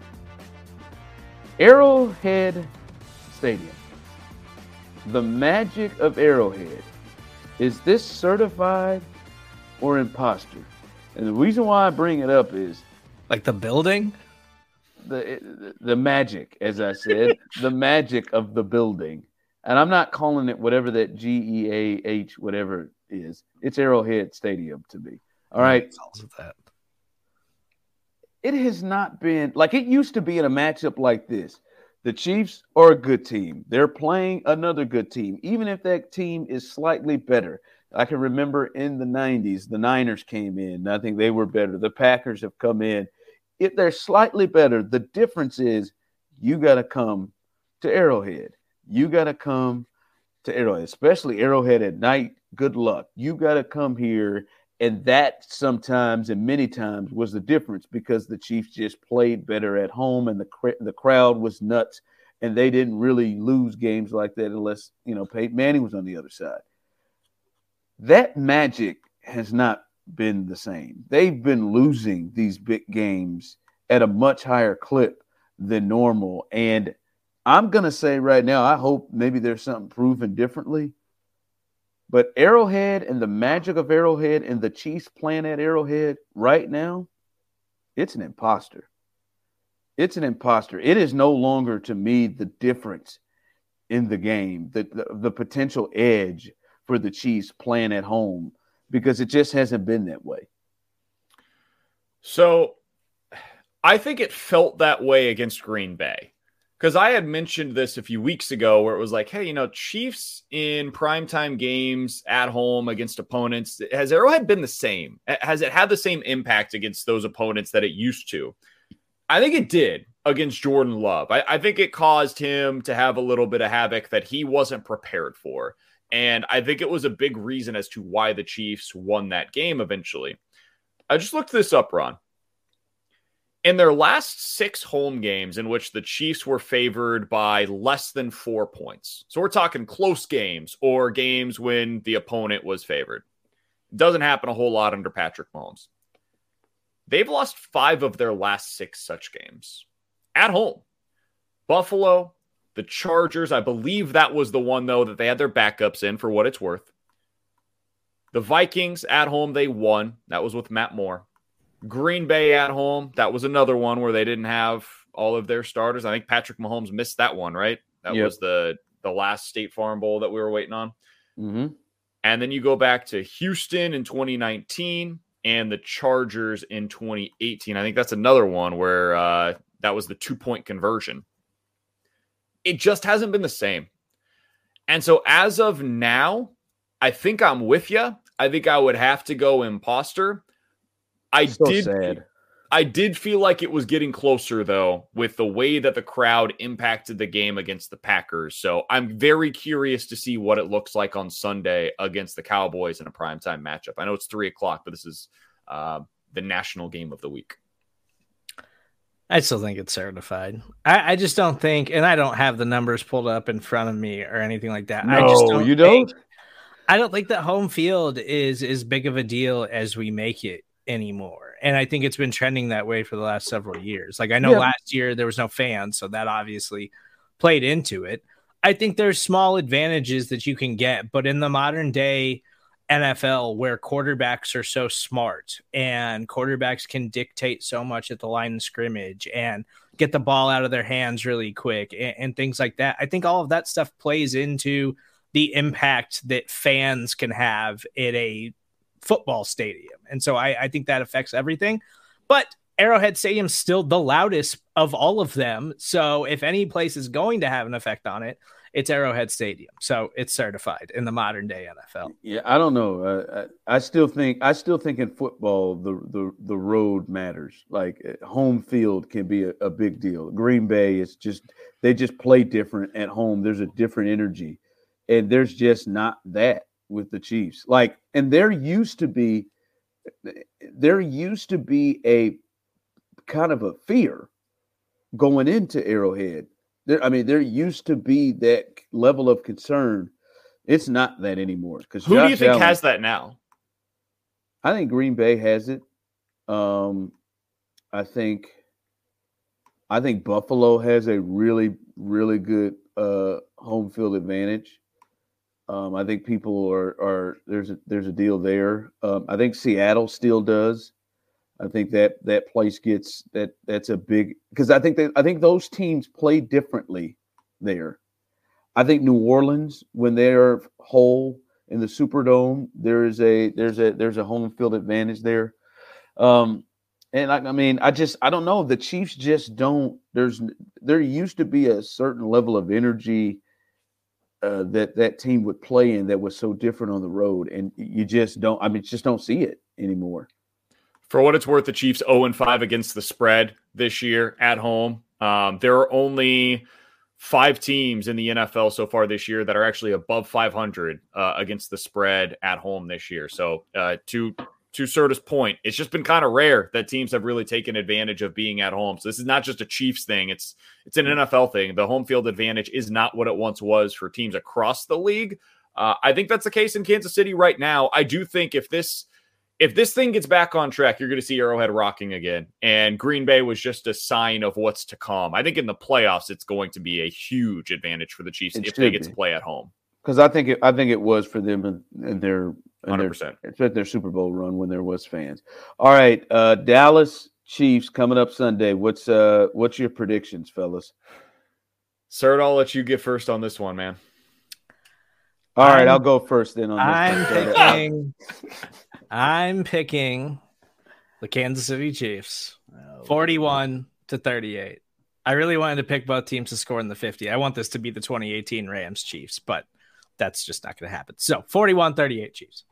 Arrowhead Stadium. The magic of Arrowhead. Is this certified or imposter? And the reason why I bring it up is like the building, the magic, as I said, the magic of the building. And I'm not calling it whatever that GEAH whatever is. It's Arrowhead Stadium to me. All right. It has not been like it used to be in a matchup like this. The Chiefs are a good team. They're playing another good team, even if that team is slightly better. I can remember in the 90s, the Niners came in. I think they were better. The Packers have come in. If they're slightly better, the difference is you got to come to Arrowhead. You got to come to Arrowhead, especially Arrowhead at night. Good luck. You got to come here. And that sometimes and many times was the difference because the Chiefs just played better at home and the crowd was nuts and they didn't really lose games like that unless, Peyton Manning was on the other side. That magic has not been the same. They've been losing these big games at a much higher clip than normal. And I'm going to say right now, I hope maybe there's something proven differently. But Arrowhead and the magic of Arrowhead and the Chiefs playing at Arrowhead right now, it's an imposter. It's an imposter. It is no longer, to me, the difference in the game, the potential edge for the Chiefs playing at home, because it just hasn't been that way. So I think it felt that way against Green Bay. Because I had mentioned this a few weeks ago where it was like, hey, Chiefs in primetime games at home against opponents, has Arrowhead been the same? Has it had the same impact against those opponents that it used to? I think it did against Jordan Love. I think it caused him to have a little bit of havoc that he wasn't prepared for. And I think it was a big reason as to why the Chiefs won that game eventually. I just looked this up, Ron. In their last 6 home games in which the Chiefs were favored by less than 4 points. So we're talking close games or games when the opponent was favored. It doesn't happen a whole lot under Patrick Mahomes. They've lost 5 of their last 6 such games at home. Buffalo, the Chargers, I believe that was the one, though, that they had their backups in for what it's worth. The Vikings at home, they won. That was with Matt Moore. Green Bay at home, that was another one where they didn't have all of their starters. I think Patrick Mahomes missed that one, right? That was the last State Farm Bowl that we were waiting on. Mm-hmm. And then you go back to Houston in 2019 and the Chargers in 2018. I think that's another one where that was the 2-point conversion. It just hasn't been the same. And so as of now, I think I'm with you. I think I would have to go imposter. I did feel like it was getting closer, though, with the way that the crowd impacted the game against the Packers. So I'm very curious to see what it looks like on Sunday against the Cowboys in a primetime matchup. I know it's 3:00, but this is the national game of the week. I still think it's certified. I just don't think, and I don't have the numbers pulled up in front of me or anything like that. No, I just don't you don't? I don't think that home field is as big of a deal as we make it anymore. And I think it's been trending that way for the last several years. Like I know last year there was no fans, so that obviously played into it. I think there's small advantages that you can get, but in the modern day NFL where quarterbacks are so smart and quarterbacks can dictate so much at the line of scrimmage and get the ball out of their hands really quick and things like that. I think all of that stuff plays into the impact that fans can have at a football stadium. And so I think that affects everything. But Arrowhead Stadium's still the loudest of all of them. So if any place is going to have an effect on it, it's Arrowhead Stadium. So it's certified in the modern day NFL. Yeah, I don't know. I still think in football the road matters. Like home field can be a big deal. Green Bay is they just play different at home. There's a different energy, and there's just not that with the Chiefs. Like, and there used to be a kind of a fear going into Arrowhead. There used to be that level of concern. It's not that anymore. Because who do you think has that now? I think Green Bay has it. I think Buffalo has a really, really good home field advantage. I think people are there's a deal there. I think Seattle still does. I think that place gets that's a big because I think those teams play differently there. I think New Orleans, when they're whole in the Superdome, there's a home field advantage there. And I don't know. The Chiefs just don't. There used to be a certain level of energy that team would play in that was so different on the road, and you just don't. Just don't see it anymore. For what it's worth, the Chiefs 0-5 against the spread this year at home. There are only 5 teams in the NFL so far this year that are actually above 500 against the spread at home this year. So to Serta's point, it's just been kind of rare that teams have really taken advantage of being at home. So this is not just a Chiefs thing. It's an NFL thing. The home field advantage is not what it once was for teams across the league. I think that's the case in Kansas City right now. I do think if this thing gets back on track, you're going to see Arrowhead rocking again. And Green Bay was just a sign of what's to come. I think in the playoffs, it's going to be a huge advantage for the Chiefs if they get to play at home. Because I think it was for them and their 100%. Their Super Bowl run when there was fans. All right, Dallas Chiefs coming up Sunday. What's your predictions, fellas? Sir, I'll let you get first on this one, man. All right, I'll go first then on this. I'm picking the Kansas City Chiefs. 41-38. I really wanted to pick both teams to score in the 50. I want this to be the 2018 Rams Chiefs, but that's just not going to happen. So 41-38 Chiefs.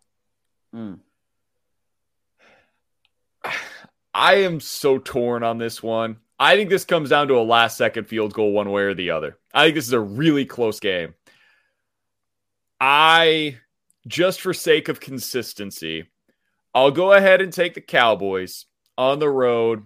I am so torn on this one. I think this comes down to a last-second field goal one way or the other. I think this is a really close game. Just for sake of consistency, I'll go ahead and take the Cowboys on the road,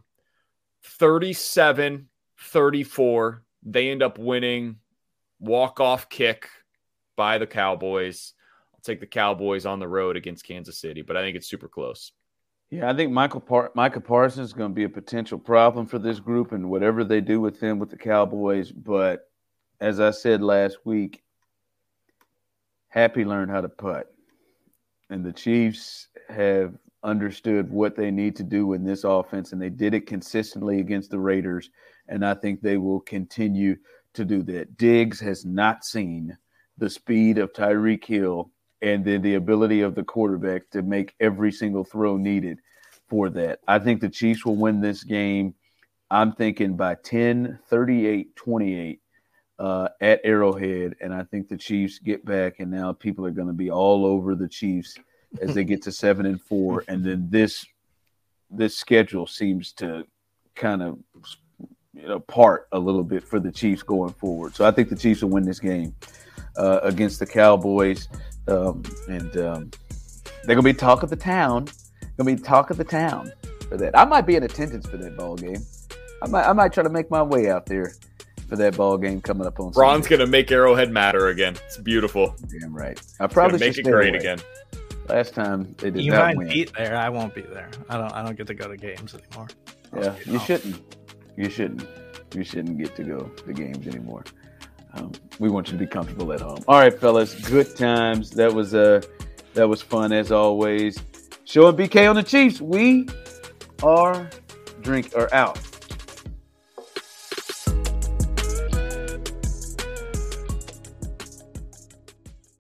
37-34. They end up winning, walk-off kick by the Cowboys. I'll take the Cowboys on the road against Kansas City, but I think it's super close. Yeah, I think Micah Parsons is going to be a potential problem for this group and whatever they do with him with the Cowboys. But as I said last week, Happy learned how to putt. And the Chiefs have understood what they need to do in this offense, and they did it consistently against the Raiders, and I think they will continue to do that. Diggs has not seen the speed of Tyreek Hill and then the ability of the quarterback to make every single throw needed for that. I think the Chiefs will win this game. I'm thinking by 10, 38-28 at Arrowhead, and I think the Chiefs get back, and now people are going to be all over the Chiefs as they get to 7-4, and then this schedule seems to kind of part a little bit for the Chiefs going forward. So I think the Chiefs will win this game against the Cowboys. And they're going to be talk of the town. Going to be talk of the town for that. I might be in attendance for that ball game. I might try to make my way out there for that ball game coming up on Sunday. Ron's going to make Arrowhead matter again. It's beautiful. Damn right. I probably make it great again. Last time they did you not might win. be there. I won't be there. I don't get to go to games anymore. Yeah, you shouldn't. You shouldn't get to go to games anymore. We want you to be comfortable at home. All right, fellas, good times. That was fun as always. Show and BK on the Chiefs. We are out.